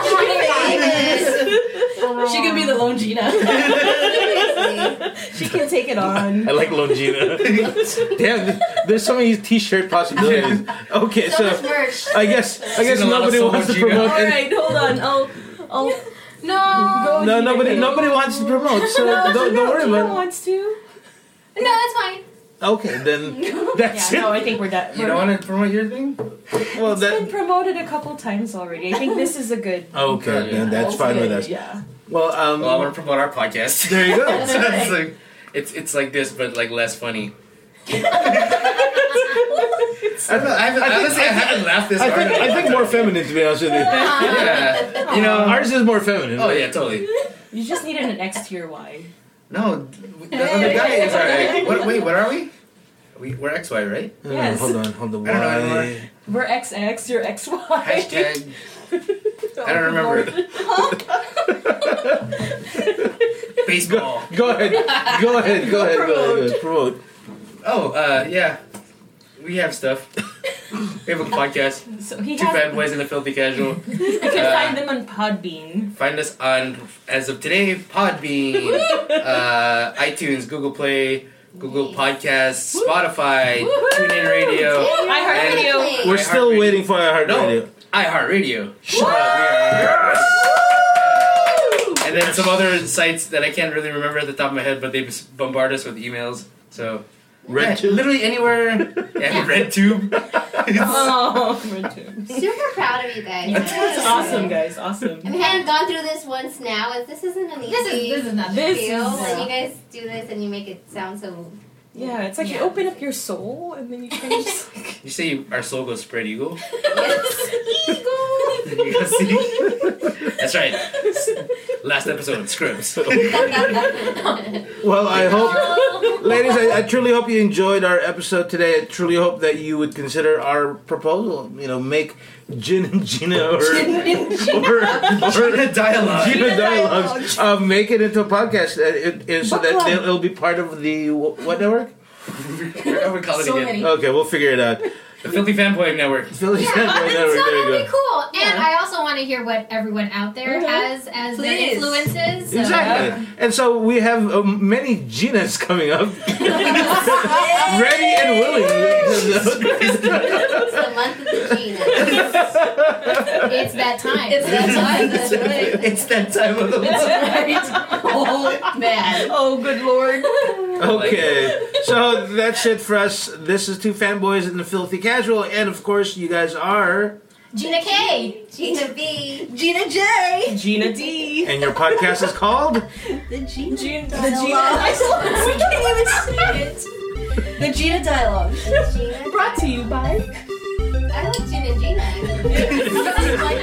She famous. She could be the lone Gina. Seriously. She can take it on. I like Longina. Damn, there's so many T-shirt possibilities. Okay, So so much merch. I guess I guess Seen a lot of nobody Solo wants to Gina. promote. All any- right, hold on. I'll, I'll No. go. No, Gina nobody K. nobody wants to promote. So No, don't, don't worry Gina about it. wants to. No, it's fine. Okay, then that's Yeah, no, it. I think we're done. You don't want to promote your thing? Well, It's been that promoted a couple times already. I think this is a good. okay, then that's That's fine with good. us. Yeah. Well, um, Well, I want to promote our podcast. there you go. So it's like it's it's like this, but like less funny. I don't know. I haven't, I think- honestly, I, I think- haven't laughed this I hard. think in a I think long more time. feminine, to be honest with you. Yeah, you know. Ours is more feminine. Oh yeah, totally. You just needed an X to your Y. No, the other guy is alright. What? Wait, what are we? We, we're X Y, right? Uh, Yes. Hold on, hold on. I don't know Why? anymore. We're X X, you're X Y. Hashtag. I don't remember. Baseball. Go ahead. Go ahead. Go ahead. Go ahead. Go ahead. Promote. Oh, uh, yeah. We have stuff. We have a podcast. So he Two has, fanboys and a filthy casual. you can uh, find them on Podbean. Find us on, as of today, Podbean, uh, iTunes, Google Play, Google Podcasts, Spotify, TuneIn Radio. iHeartRadio. We're still iHeartRadio. waiting for our No, radio. iHeartRadio. Shut up. And then some other sites that I can't really remember at the top of my head, but they just bombard us with emails. So, Red yeah, literally anywhere. Yeah, RedTube. Oh, we're too. Super proud of you guys. That's awesome, guys. Awesome. And we haven't gone through this once now. As this isn't an easy This is this is not This this. deal. is- When you guys do this and you make it sound so. Yeah, it's like you Yeah. open up your soul and then you kind of just like. You say our soul goes spread eagle? Eagle! You guys see? That's right. Last episode of Scripts. Well, I hope, ladies, I, I truly hope you enjoyed our episode today. I truly hope that you would consider our proposal. You know, make Gin and Gina or or, or Gina Dialogue. Gina Dialogues uh, make it into a podcast, uh, it, it, so that they'll, it'll be part of the what network? What we call it So again? many. Okay, we'll figure it out. The Filthy Fanboy Network. Philly Yeah, Network, so there you that'd be go. cool. And Yeah. I also want to hear what everyone out there Mhm. has as their Please. influences. So. Exactly. And so we have um, many Ginas coming up. Ready and willing. It's the month of the Gina. It's that time. It's that time. That's right. It's that time of the month. Oh man. Oh, good lord. Okay, so that's it for us. This is Two Fanboys and the Filthy Casual, and of course, you guys are. Gina K. Gina B. Gina J. Gina D. And your podcast is called. The Gina. Gina. The Gina. We can't even say it. The Gina Dialogue. Gina. Brought to you by. I like Gina and Gina. Like